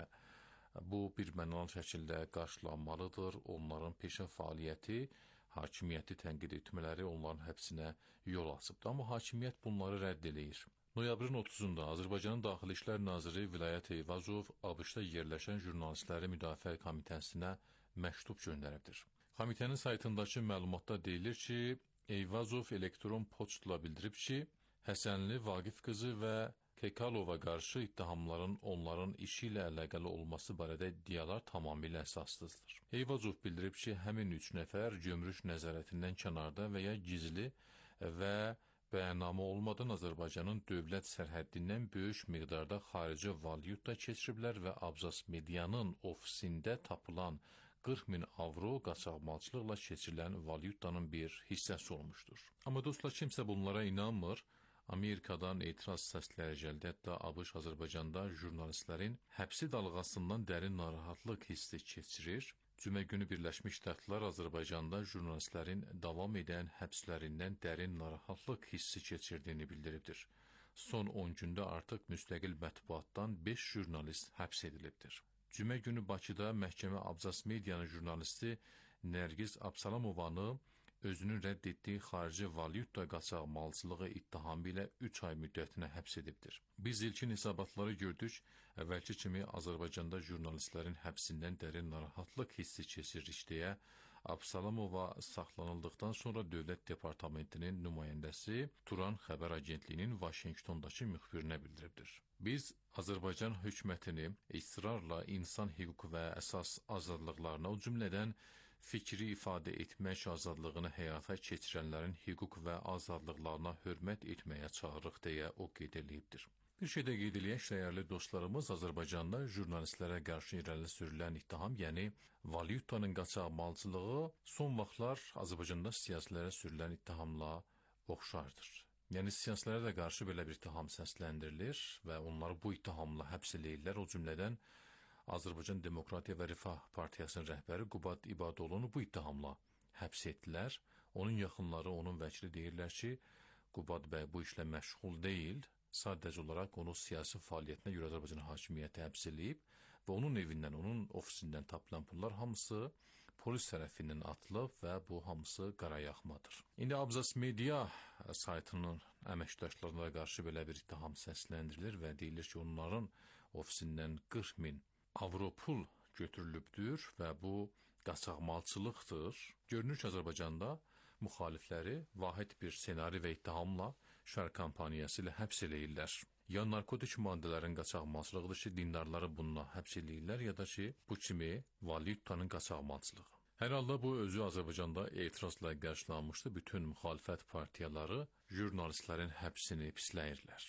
bu bir mənalı şəkildə qarşılanmalıdır. Onların peşə fəaliyyəti, hakimiyyəti tənqid etmələri onların həbsinə yol açıbdır. Amma hakimiyyət bunları rədd eləyir. Noyabrın otuzunda Azərbaycanın Daxili İşlər Naziri Vilayət Eyvazov ABŞ-da yerləşən jurnalistləri müdafiə komitəsinə məktub göndəribdir. Komitənin saytındakı məlumatda deyilir ki, Eyvazov elektron poçtla bildirib ki, Həsənli Vaqif qızı və Kekalova qarşı ittihamların onların işi ilə əlaqəli olması barədə iddialar tamamilə əsassızdır. Eyvazov bildirib ki, həmin üç nəfər gömrük nəzarətindən kənarda və ya gizli və bəyannamə olmadan Azərbaycanın dövlət sərhəddindən böyük miqdarda xarici valyuta keçiriblər və Abzas Medianın ofisində tapılan qırx min avro qaçaqmalçılıqla keçirilən valyutanın bir hissəsi olmuşdur. Amma dostlar, kimsə bunlara inanmır. Amerikadan etiraz səsləri gəldi. Hətta ABŞ Azərbaycanda jurnalistlərin həbsi dalğasından dərin narahatlıq hissi keçirir. Cümə günü Birləşmiş Ştatlar Azərbaycanda jurnalistlərin davam edən həbslərindən dərin narahatlıq hissi keçirdiyini bildiribdir. Son on gündə artıq müstəqil mətbuatdan beş jurnalist həbs edilibdir. Cümə günü Bakıda məhkəmə Abzas Medianın jurnalisti Nərgiz Absalamovanı özünün rədd etdiyi xarici valyuta qaçaqmalçılığı ittihamı ilə üç ay müddətinə həbs edibdir. Biz ilkin hesabatları gördük. Əvvəlki kimi Azərbaycanda jurnalistlərin həbsindən dərin narahatlıq hissi keçiririk deyə Absalamova saxlanıldıqdan sonra Dövlət Departamentinin nümayəndəsi Turan Xəbər Agentliyinin Vaşinqtondakı müxbirinə bildiribdir. Biz Azərbaycan hökumətini israrla insan hüquq və əsas azadlıqlarına, o cümlədən fikri ifadə etmək azadlığını həyata keçirənlərin hüquq və azadlıqlarına hörmət etməyə çağırırıq deyə o qeyd edibdir. Bir şey də qeyd eləyək, dəyərli dostlarımız, Azərbaycanda jurnalistlərə qarşı irəli sürülən ittiham, yəni valyutanın qaçaqmalçılığı son vaxtlar Azərbaycanda siyasilərə sürülən ittihamla oxşardır. Yəni siyasilərə də qarşı belə bir ittiham səsləndirilir və onları bu ittihamla həbs eləyirlər. O cümlədən Azərbaycan Demokratiya və Rifah Partiyasının rəhbəri Qubad İbadoğlunu bu ittihamla həbs etdilər. Onun yaxınları, onun vəkili deyirlər ki, Qubad bəy bu işlə məşğul deyil, sadəcə olaraq onu siyasi fəaliyyətinə görə Azərbaycan hakimiyyəti həbs eləyib və onun evindən, onun ofisindən tapılan pullar hamısı polis tərəfindən atılıb və bu hamısı qarayaxmadır. İndi Abzas Media saytının əməkdaşlarına qarşı belə bir ittiham səsləndirilir və deyilir ki, onların ofisindən qırx min avro pul götürülübdür və bu qaçaqmalçılıqdır. Görünür ki, Azərbaycanda müxalifləri vahid bir senari və ittihamla şər kampaniyası ilə həbs eləyirlər. Ya narkotik maddələrin qaçaqmalçılığıdır ki, dindarları bununla həbs eləyirlər, ya da ki, bu kimi valyutanın qaçaqmalçılığı. Hər halda bu özü Azərbaycanda etirazla qarşılanmışdı. Bütün müxalifət partiyaları jurnalistlərin həbsini pisləyirlər.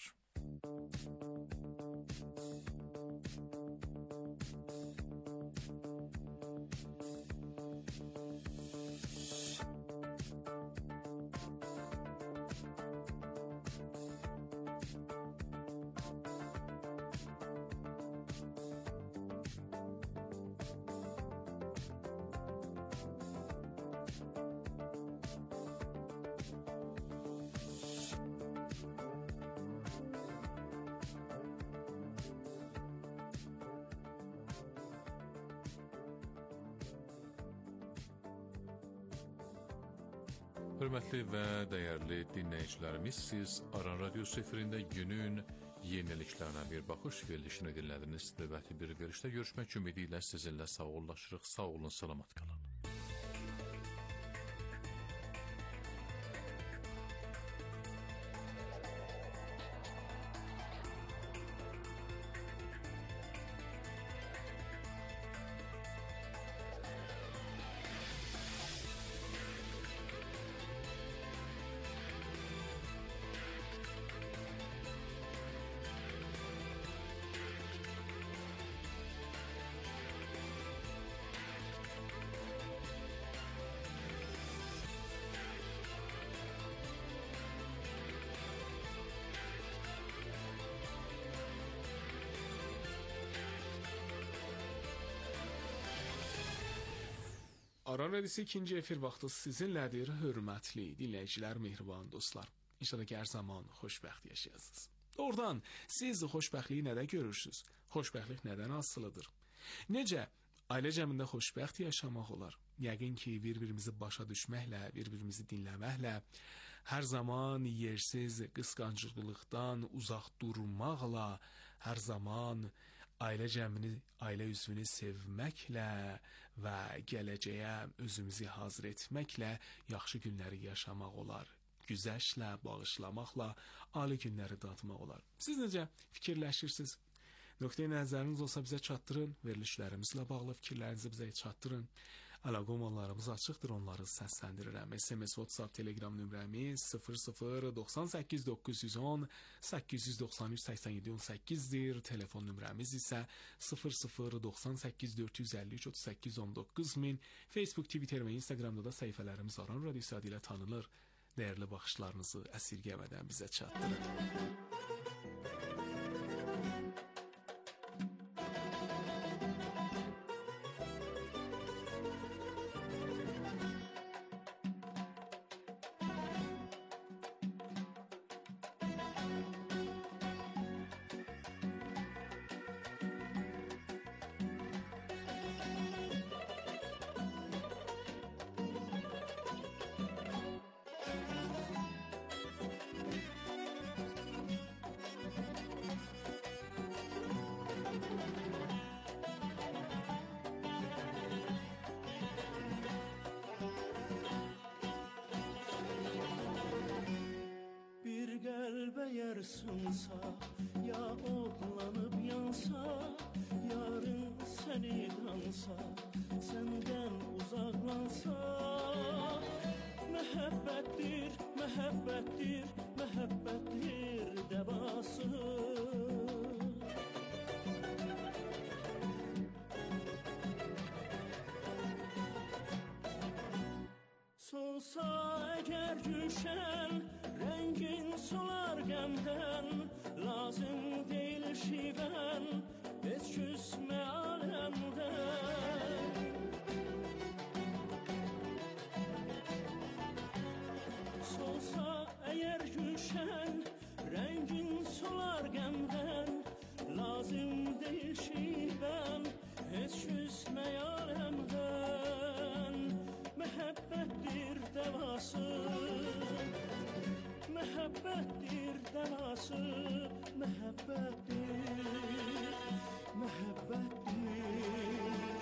Hörmətli və dəyərli dinləyicilərimiz, siz Aran Radiosu efirində günün yeniliklərinə bir baxış verilişini dinlədiniz. Növbəti bir verilişdə görüşmək ümidi ilə sizinlə sağollaşırıq. Sağ olun, salamat qalın. Aran Radiosu ikinci efir vaxtı sizinlədir, hörmətli dinləyicilər, mehriban dostlar. İnşallah ki, hər zaman xoşbəxt yaşayasınız. Oradan siz xoşbəxtliyi nədə görürsünüz? Xoşbəxtlik nədən asılıdır? Necə ailə cəmində xoşbəxt yaşamaq olar? Yəqin ki, bir-birimizi başa düşməklə, bir-birimizi dinləməklə, hər zaman yersiz qısqanclıqdan uzaq durmaqla, hər zaman ailə cəmini, ailə üzvünü sevməklə və gələcəyə özümüzü hazır etməklə yaxşı günləri yaşamaq olar. Güzəştlə, bağışlamaqla ali günləri dadmaq olar. Siz necə fikirləşirsiniz? Nöqteyi nəzəriniz olsa bizə çatdırın, verilişlərimizlə bağlı fikirlərinizi bizə çatdırın. Əlaqələrimiz açıqdır, onları səsləndirirəm. S M S, WhatsApp, Telegram nömrəmiz sıfır sıfır doxsan səkkiz doqquz yüz on səkkiz yüz doxsan üç səksən yeddi on səkkizdir. Telefon nömrəmiz isə sıfır sıfır doxsan səkkiz dörd yüz əlli üç otuz səkkiz on doqquz min. Facebook, Twitter və Instagramda da səhifələrimiz Aran Radiosu adı ilə tanınır. Dəyərli baxışlarınızı əsirgəmədən bizə çatdırın. Eğer sınsa ya otlanıp yansa, yarın seni kansa, senden uzaklansa, mehabbettir, mehabbettir, mehabbettir devası. Solsa eğer düşen, rengin solar gemden, lazım değil şiven, hiç küsme alemden. Solsa eğer düşen, rengin solar gemden, lazım değil şiven, hiç küsme alemden. Mehabbettir devası, mehabbettir devası, mehabbettir, mehabbettir,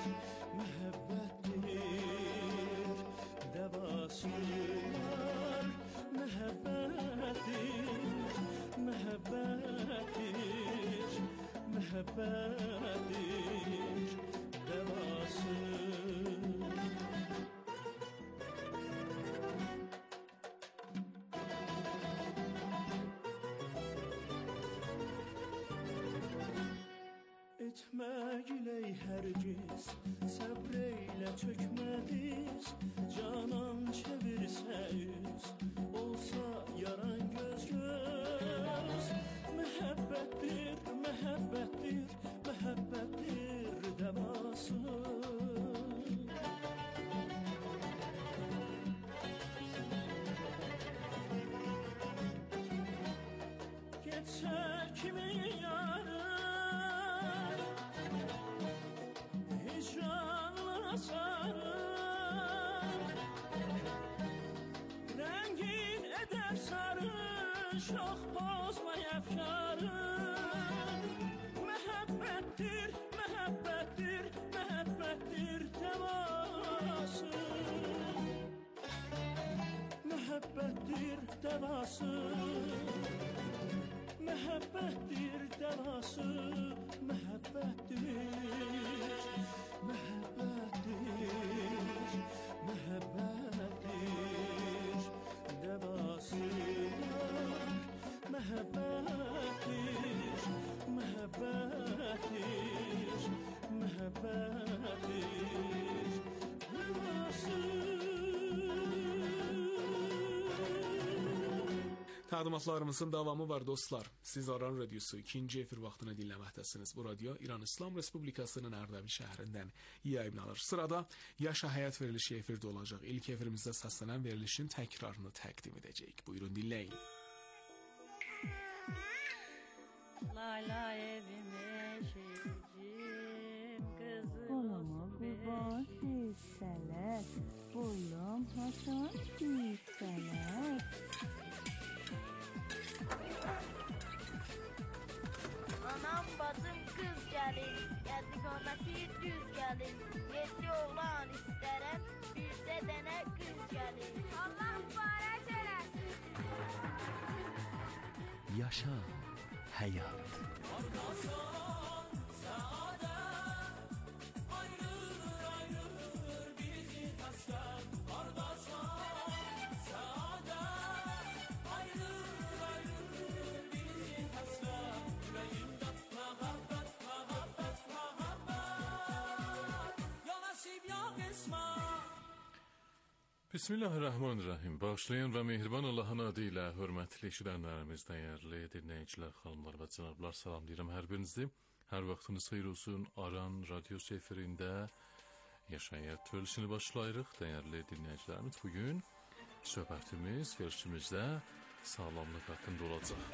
mehabbettir devası var. Mehabbettir, mehabbettir, mehabbettir devası. Etme giley hergiz, sabreyle çökmediz, canan çevirse yüz, olsa yaran göz göz. Mehabbettir, mehabbettir, mehabbettir devası. Geçse kimin yarı, hicranla sarı, məhəbbətdir, məhəbbətdir, məhəbbətdir təvası. Məhəbbətdir təvası. Məhəbbətdir təvası. Məhəbbətdir, məhəbbətdir, məhəbbətdir təvası. Məhəbbətdir, məhəbbətdir, məhəbbətdir təvası. Təqdimatlarımızın davamı var dostlar. Siz Aran Radiosu ikinci efir vaxtını dinləməkdəsiniz. Bu radio İran İslam Respublikasının Ərdəbil şəhərindən yayımlanır. Sırada Yaşa Həyat verilişi efirdə olacaq. İlk efirimizdə səslənən verilişin təkrarını təqdim edəcəyik. Buyurun dinləyin. Lay lay evime şehircim kızım. Kolama kurban hisseler, boyum hasan hisseler. Anam bacım kız gelin, geldi qaməti düz gelin. Yedi oğlan istərəm, bir də dənə kız gelin. Allah mübarək eləsin. Yaşa Hayat. Bismillahirrahmanirrahim. Bağışlayan və mehriban Allahın adı ilə hörmətli eşidənlərimiz, dəyərli dinləyicilər, xanımlar və cənablar, salamlayıram hər birinizi. Hər vaxtınız xeyir olsun. Aran Radiosu efirində Yaşayat verilişini başlayırıq. Dəyərli dinləyicilərimiz, bugün söhbətimiz verilişimizdə sağlamlıq haqqında olacaq.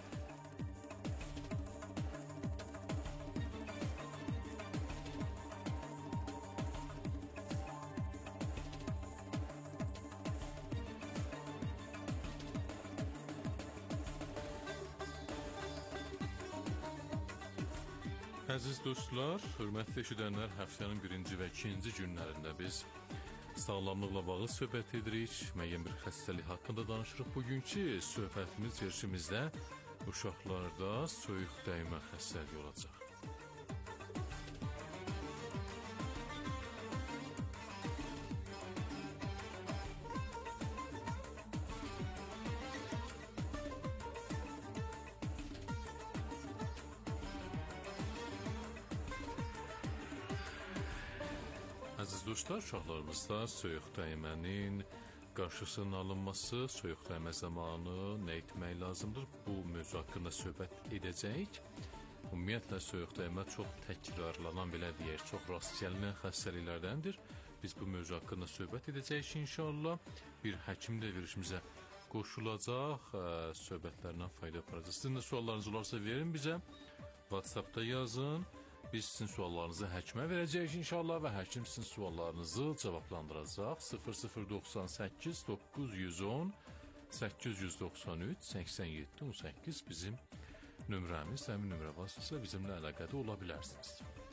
Əziz dostlar, hörmətli eşidənlər, həftənin birinci və ikinci günlərində biz sağlamlıqla bağlı söhbət edirik, müəyyən bir xəstəlik haqqında danışırıq. Bugünkü söhbətimiz verilişimizdə uşaqlarda soyuq dəymə xəstəliyi olacaq. Əziz dostlar, uşaqlarımızda soyuq dəymənin qarşısının alınması, soyuq dəymə zamanı nə etmək lazımdır? Bu mövzu haqqında söhbət edəcəyik. Ümumiyyətlə, soyuq dəymə çox təkrarlanan, belə deyək, çox rast gəlinən xəstəliklərdəndir. Biz bu mövzu haqqında söhbət edəcəyik inşallah. Bir həkim də verilişimizə qoşulacaq, söhbətlərindən fayda aparacaq. Sizin də suallarınız olarsa verin bizə, WhatsAppda yazın. Biz sizin suallarınızı həkimə verəcəyik inşallah və həkim sizin suallarınızı cavablandıracaq. sıfır sıfır doxsan səkkiz doqquz yüz on səkkiz yüz doxsan üç səksən yeddi on səkkiz bizim nömrəmiz. Həmin nömrə vasitəsilə bizimlə əlaqədə ola bilərsiniz.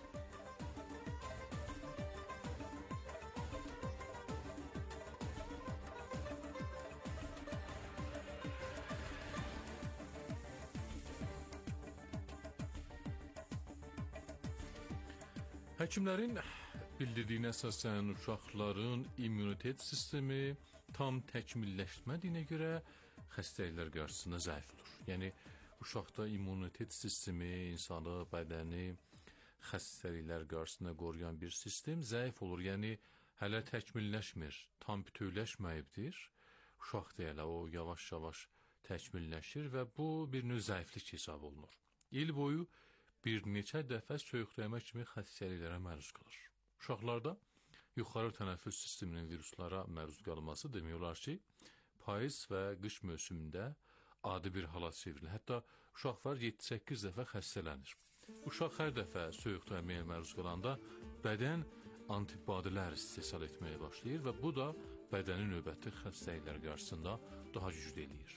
Həkimlərin bildirdiyinə əsasən uşaqların immunitet sistemi tam təkmilləşmədiyinə görə xəstəliklər qarşısında zəif olur. Yəni, uşaqda immunitet sistemi, insanı, bədəni xəstəliklər qarşısında qoruyan bir sistem zəif olur. Yəni, hələ təkmilləşmir, tam bütövləşməyibdir. Uşaq deyilə, o yavaş-yavaş təkmilləşir və bu bir növ zəiflik hesab olunur. İl boyu bir neçə dəfə soyuq dəymə kimi xəstəliklərə məruz qalır. Uşaqlarda yuxarı tənəffüs sisteminin viruslara məruz qalması demək olar ki, payız və qış mövsümündə adi bir hala çevrilir. Hətta uşaqlar yeddi səkkiz dəfə xəstələnir. Uşaq hər dəfə soyuq dəyməyə məruz qalanda bədən antibadilər istehsal etməyə başlayır və bu da bədəni növbəti xəstəliklər qarşısında daha güclü eləyir.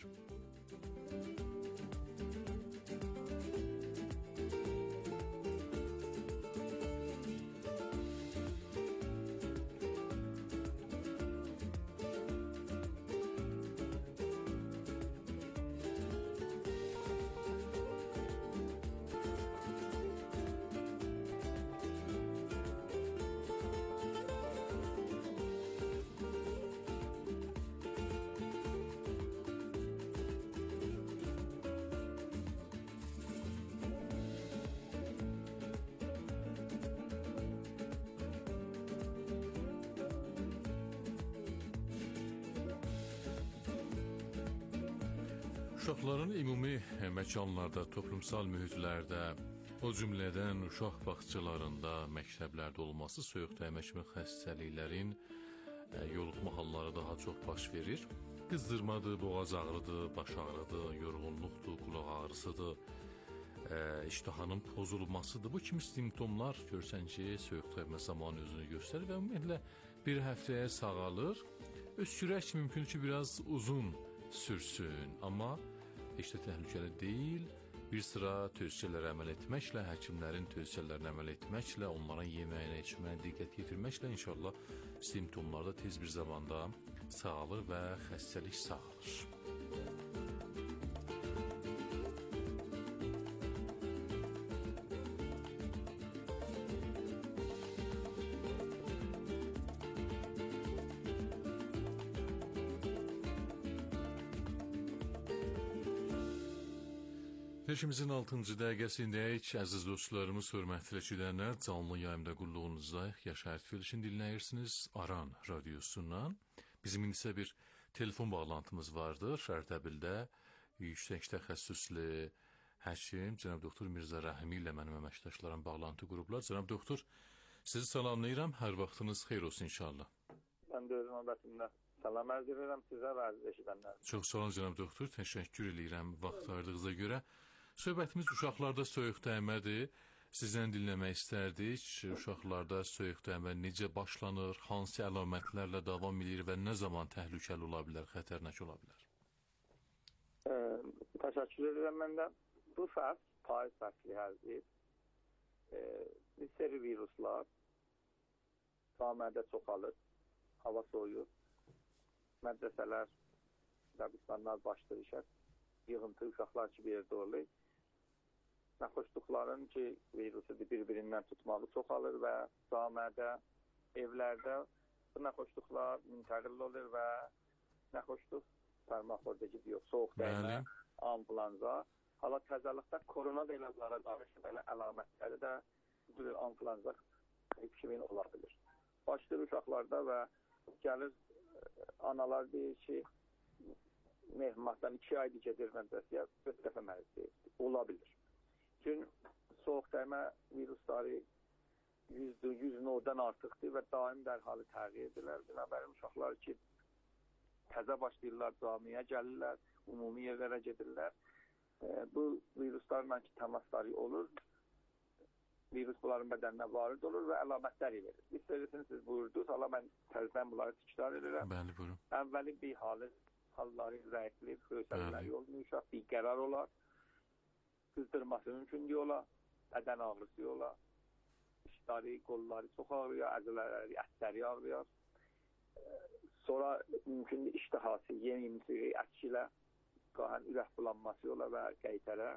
Uşaqların ümumi məkanlarda, toplumsal mühitlərdə, o cümlədən uşaq bağçalarında, məktəblərdə olması soyuq dəymə kimi xəstəliklərin yoluxma halları daha çox baş verir. Qızdırmadır, boğaz ağrıdır, baş ağrıdır, yorğunluqdur, qulaq ağrısıdır, iştahanın pozulmasıdır. Bu kimi simptomlar görsən ki, soyuq dəymə zamanı özünü göstərir və ümumiyyətlə bir həftəyə sağalır. Öskürək mümkün ki, biraz uzun sürsün, amma heç də təhlükəli deyil. Bir sıra tövsiyələrə əməl etməklə, həkimlərin tövsiyələrinə əməl etməklə, onların yeməyinə, içməyinə diqqət yetirməklə inşallah simptomlarda tez bir zamanda sağalır və xəstəlik sağalır. Veşimizin altıncı dəqiqəsindəyik. Əziz dostlarımız, hörmətli eşidənlər, canlı yayımda qulluğunuzdayıq. Yaşar Tülüşün dinləyirsiniz Aran radiosundan. Bizim indi bir telefon bağlantımız vardır. Ərdəbildə yüksək təxəssüslü həkim cənab doktor Mirzə Rəhimi ilə mənim əməkdaşlarım bağlantı qurublar. Cənab doktor, sizi salamlayıram. Hər vaxtınız xeyir olsun inşallah. Mən də öz növbətimdə salam ərz edirəm sizə və əziz eşidənlər. Çox sağ olun cənab doktor. Təşəkkür edirəm vaxt ayırdığınıza görə. Söhbətimiz uşaqlarda soyuq dəymədir. Sizdən dinləmək istərdik. Uşaqlarda soyuq dəymə necə başlanır, hansı əlamətlərlə davam edir və nə zaman təhlükəli ola bilər, xətərnək ola bilər? E, təşəkkür edirəm mən də. Bu fəs, payız fəsli hərdir. E, bir seri viruslar samədə çoxalır, hava soyur, mədrəsələr, qəbristanlar başlayır işə, yığıntı uşaqlar ki, bir yerdə olur. Nəxoşluqların ki, virusu bir-birindən tutmağı çoxalır və camədə, evlərdə bu nəxoşluqlar müntəqil olur və nəxoşluq parmaqlarda gidiyor. Soğuq dəymə, anflanza. Hala təzəlikdə korona da bunlara danışır, belə əlamətləri də anflanza kimin ola bilir. Başlayır uşaqlarda və gəlir analar deyir ki, mehmatdan iki aydır gedir mədrəsəyə, dörd dəfə məriz deyir. Ola bilir. Çünki soğuq dəymə virusları yüz noldan artıqdır və daim dərhalı təğyiir edirlər. Binabərin uşaqlar ki, təzə başlayırlar, camiyə gəlirlər, ümumi yerlərə gedirlər. E, bu viruslarla ki, təmasları olur, virus bunların bədəninə varid olur və əlamətləri verir. Bir sözünü siz buyurdunuz, hala mən təzdən bunları təkrar edirəm. Bəli, buyurun. Əvvəli bir halı, halları zəifliyib, xösəlləri olmayacaq, bir qərar olar, qızdırması mümkün olar, bədən ağrısı olar, işləri, qolları çox ağrıyor, əzələri, ətləri ağrıyor. Sonra mümkün iştihası, yemimsi, ətkilə, qahən ürək bulanması olar və qeytərə,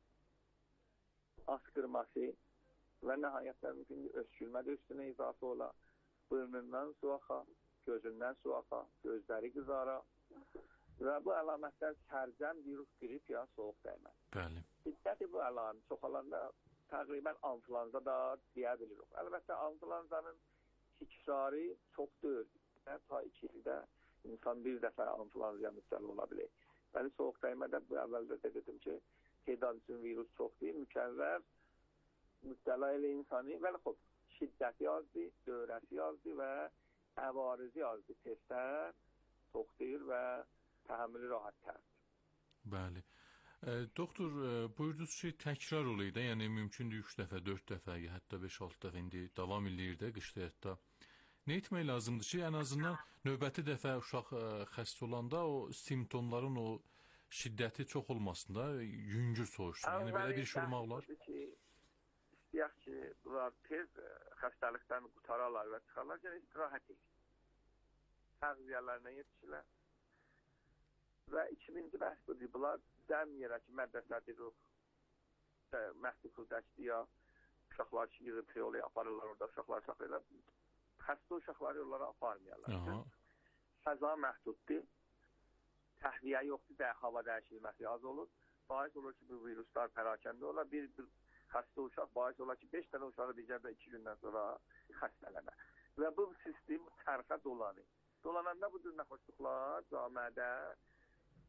askırması və nəhayətlə mümkün öskürmə də üstünə izafə olar, burnundan su axa, gözündən su axa, gözləri qızara və bu əlamətlər sərzəm, virus, grip ya soğuq dəymə. Bəli. Diqqəti bu əlamət çoxalanda təqribən anflanza da deyə bilirik. Əlbəttə, anflanzanın tikrarı çox deyil. Ta iki ildə insan bir dəfə anflanzaya müstəl ola bilir. Bəli, soğuq dəymədə bu əvvəldə də dedim ki, tedad üçün virus çox deyil, mükəvvər, müstəla ilə insanı, vəli xub, şiddəti azdır, dövrəsi azdır və əvarizi azdır. Testlər çox deyil və təhəmmülü rahat tərdir. Bəli. E, doktor, e, buyurdunuz ki, təkrar olayı da, yəni mümkündür üç dəfə, dörd dəfə, ya hətta beş altı dəfə indi davam edir də qışda hətta. Nə etmək lazımdır ki, ən azından növbəti dəfə uşaq ə, xəstə olanda o simptomların o şiddəti çox olmasında yüngül soğuşsun. Yəni belə bir şey olmaq olar. İstəyək ki, bunlar tez xəstəlikdən qutararlar və çıxarlar, yəni istirahət edir. Təğziyələrinə yetişirlər. Və ikinci bəhs budur, bunlar dəm yerə ki, mədrəsədir, məhdudluqdəki ya uşaqlar ki, yığıb yolu aparırlar orada, uşaqlar saxlayırlar. Xəstə uşaqları yollara aparmayarlar. Fəza məhduddur, təhviyə yoxdur, də hava dəyişilməsi az olur. Baiz olur ki, bu viruslar pərakəndə olar. Bir, bir xəstə uşaq baiz olar ki, beş dənə uşağı digərdə iki gündən sonra xəstələnə. Və bu sistem tərxə dolanır. Dolananda bu cür nəxoşluqlar camədə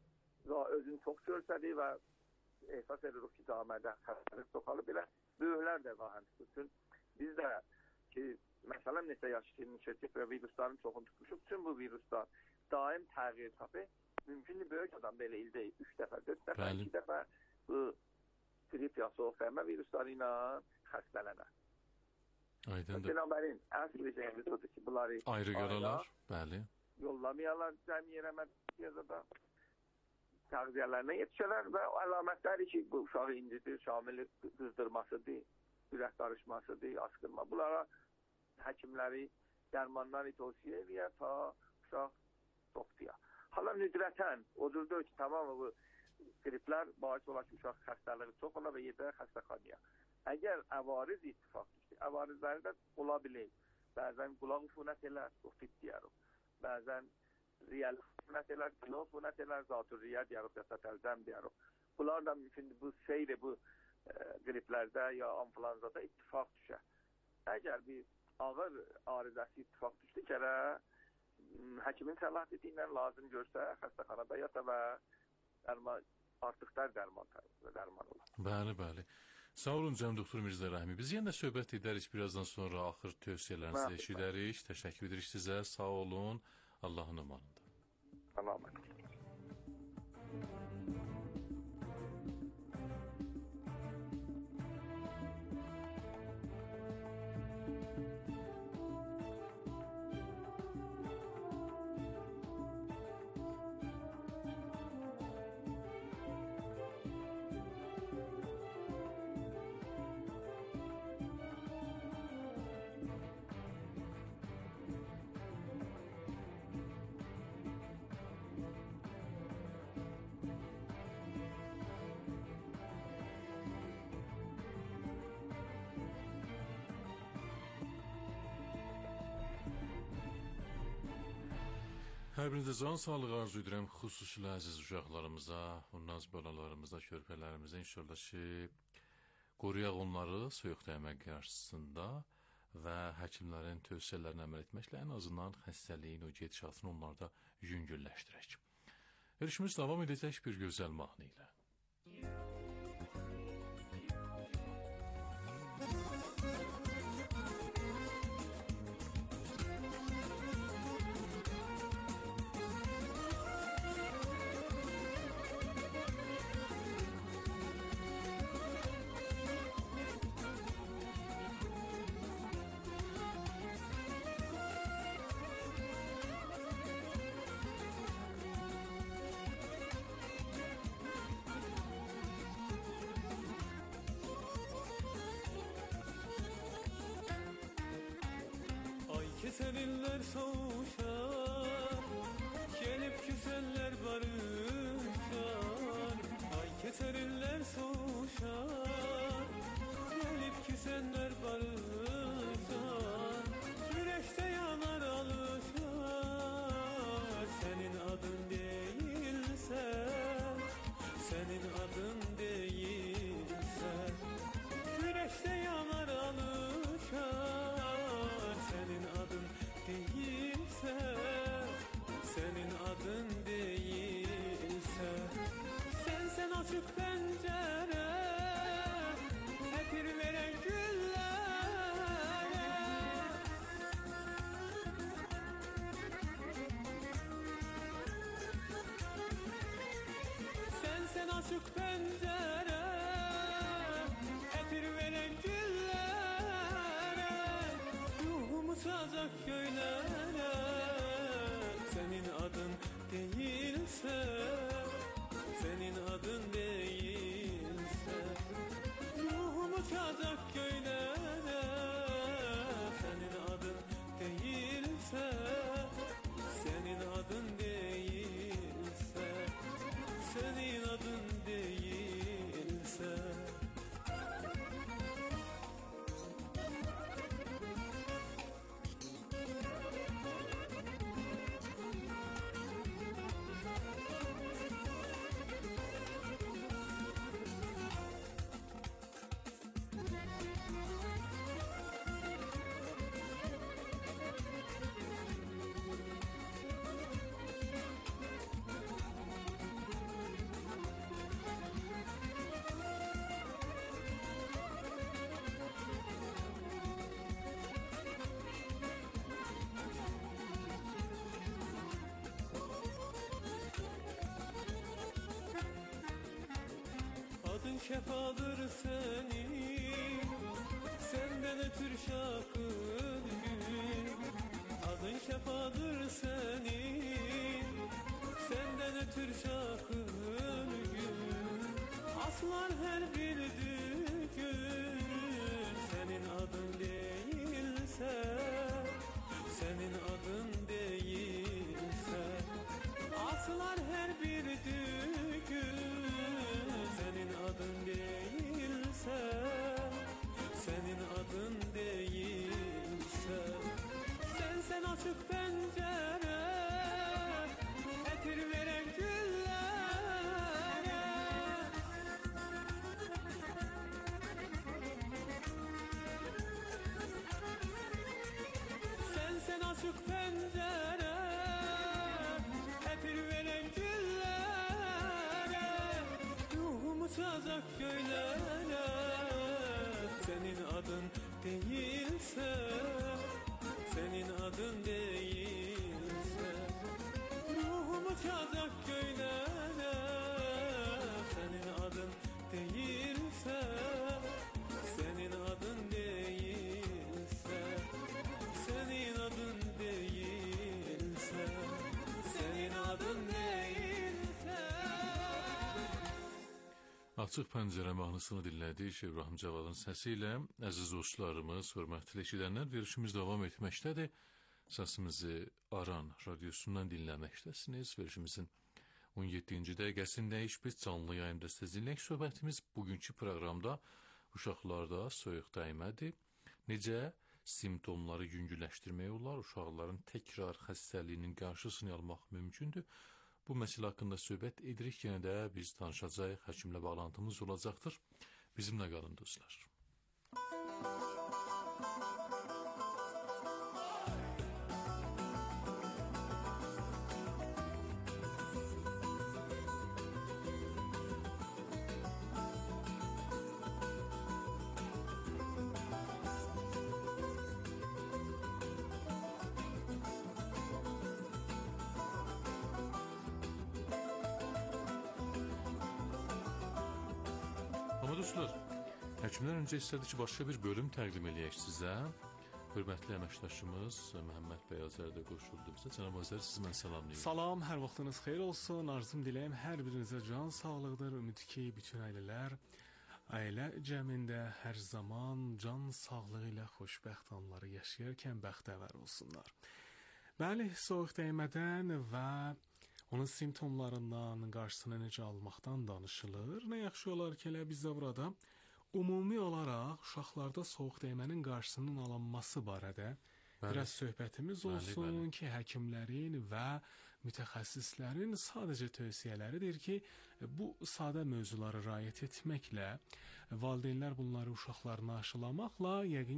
özünü çox göstərir və ehsas edirik ki, camiədə xəstəlik çoxalıb, belə böyüklər də var həmisi üçün. Biz də ki, məsələn, neçə yaş keçib və virusların çoxunu tutmuşuq, bütün bu viruslar daim təğyir tapır. Mümkündür, böyük adam belə ildə üç dəfə, dörd dəfə, iki dəfə bu grip ya soğuk vermə virusları ilə xəstələnər. Aydındır. Binaenaleyh əsl şeyimiz odur ki, bunları ayrı görürlər, bəli. Yollamayalar cəm yerə mədəniyyədə təğziyələrinə yetişələr və əlamətləri ki, bu uşağı incidir, şamili qızdırmasıdır, ürək qarışmasıdır, askırma. Bunlara həkimləri, dərmanları tövsiyə edir ta uşaq soxduya. Hala nüdrətən, odur ki, tamamı bu griplər baş olan ki, uşaq xəstəliyi çox ola və yedə xəstəxanaya. Əgər əvariz ittifaq düşdü, əvarizləri də ola bilir. Bəzən qulaq ufunət elər, ofit deyərik. Bəzən riyəl ufunət elər, qulaq ufunət elər, zatür riyə deyərik, yasatəlzəm deyərik. Bunlar da mümkündür, bu seyri bu e, griplərdə ya influenzada ittifaq düşər. Əgər bir ağır arızəsi ittifaq düşdü kərə, həkimin səlahiyyəti ilə lazım görsə, xəstəxanada yata və dərman, artıqlar dərman, dərman olar. Bəli, bəli. Sağ olun Cəm Doktor Mirzə Rəhmi. Biz yenə söhbət edərik birazdan sonra axır tövsiyələrinizi eşidərik. Təşəkkür edirik sizə. Sağ olun. Allahın amanında. Tamam. Hər birinizə can sağlığı arzu edirəm, xüsusilə əziz uşaqlarımıza, naz balalarımıza, körpələrimizə inşallah ki, qoruyaq onları soyuq dəymək qarşısında və həkimlərin tövsiyələrini əməl etməklə ən azından xəstəliyin o gedişatını onlarda yüngülləşdirək. Görüşümüz davam edəcək bir gözəl mahnı ilə. Keselinler soğuşar, gelip küsenler barışar. Ay keselinler soğuşar, gelip küsenler barışar. Güneşte yanar alışar, senin adın değilse, senin adın değilse. Güneşte yanar alışar, senin adın değilse, senin adın değilse. Sen sen açık pencere, etir veren güllere. Sen sen açık pencere, etir veren güllere. Ruhumu sazak köylere, senin adın değilse, senin adın değilse. Ruhumu sazak köylere, senin adın değilse, senin adın değilse, senin adın değilse. şefadır senin, senden ötür şakır gül. Adın şefadır senin, senden ötür şakır gül. Aslar her bir gün, senin adın değilse, senin adın değilse. Aslar her bir gün, senin adın değilse, senin adın değilse. Sen sen açık pencere, etir veren güllere. Sen sen açık pencere, etir veren güllere. Ruhum uçacak göylere, senin adın değilse, senin adın değilse. Ruhum uçacak göylere, senin adın değilse, senin adın değilse, senin adın değilse, senin adın değilse. Açıq pəncərə mahnısını dinlədik İbrahim Cavadın səsi ilə. Əziz dostlarımız, hörmətli eşidənlər, verişimiz davam etməkdədir. Səsimizi Aran radiosundan dinləməkdəsiniz. Verişimizin on yeddinci dəqiqəsindəyik. Biz canlı yayımda sizinləyik. Söhbətimiz bugünkü proqramda uşaqlarda soyuq dəymədir. Necə simptomları yüngülləşdirmək olar, uşaqların təkrar xəstəliyinin qarşısını almaq mümkündür. Bu məsələ haqqında söhbət edirik. Yenə də biz danışacağıq, həkimlə bağlantımız olacaqdır. Bizimlə qalın dostlar. Amma dostlar, həkimlər öncə istədi ki, başqa bir bölüm təqdim eləyək sizə. Hörmətli əməkdaşımız Məhəmməd Bəyazər də qoşuldu bizə. Cənab Azər, sizi mən salamlayıram. Salam, hər vaxtınız xeyir olsun. Arzum diləyim hər birinizə can sağlıqdır. Ümid ki, bütün ailələr ailə cəmində hər zaman can sağlığı ilə xoşbəxt anları yaşayarkən bəxtəvər olsunlar. Bəli, soyuq dəymədən və onun simptomlarından, qarşısını necə almaqdan danışılır. Nə yaxşı olar ki, elə biz də burada ümumi olaraq uşaqlarda soyuq dəymənin qarşısının alınması barədə bəli, biraz söhbətimiz olsun bəli, bəli. Ki, həkimlərin və mütəxəssislərin sadəcə tövsiyələridir ki, bu sadə mövzuları riayət etməklə, valideynlər bunları uşaqlarına aşılamaqla yəqin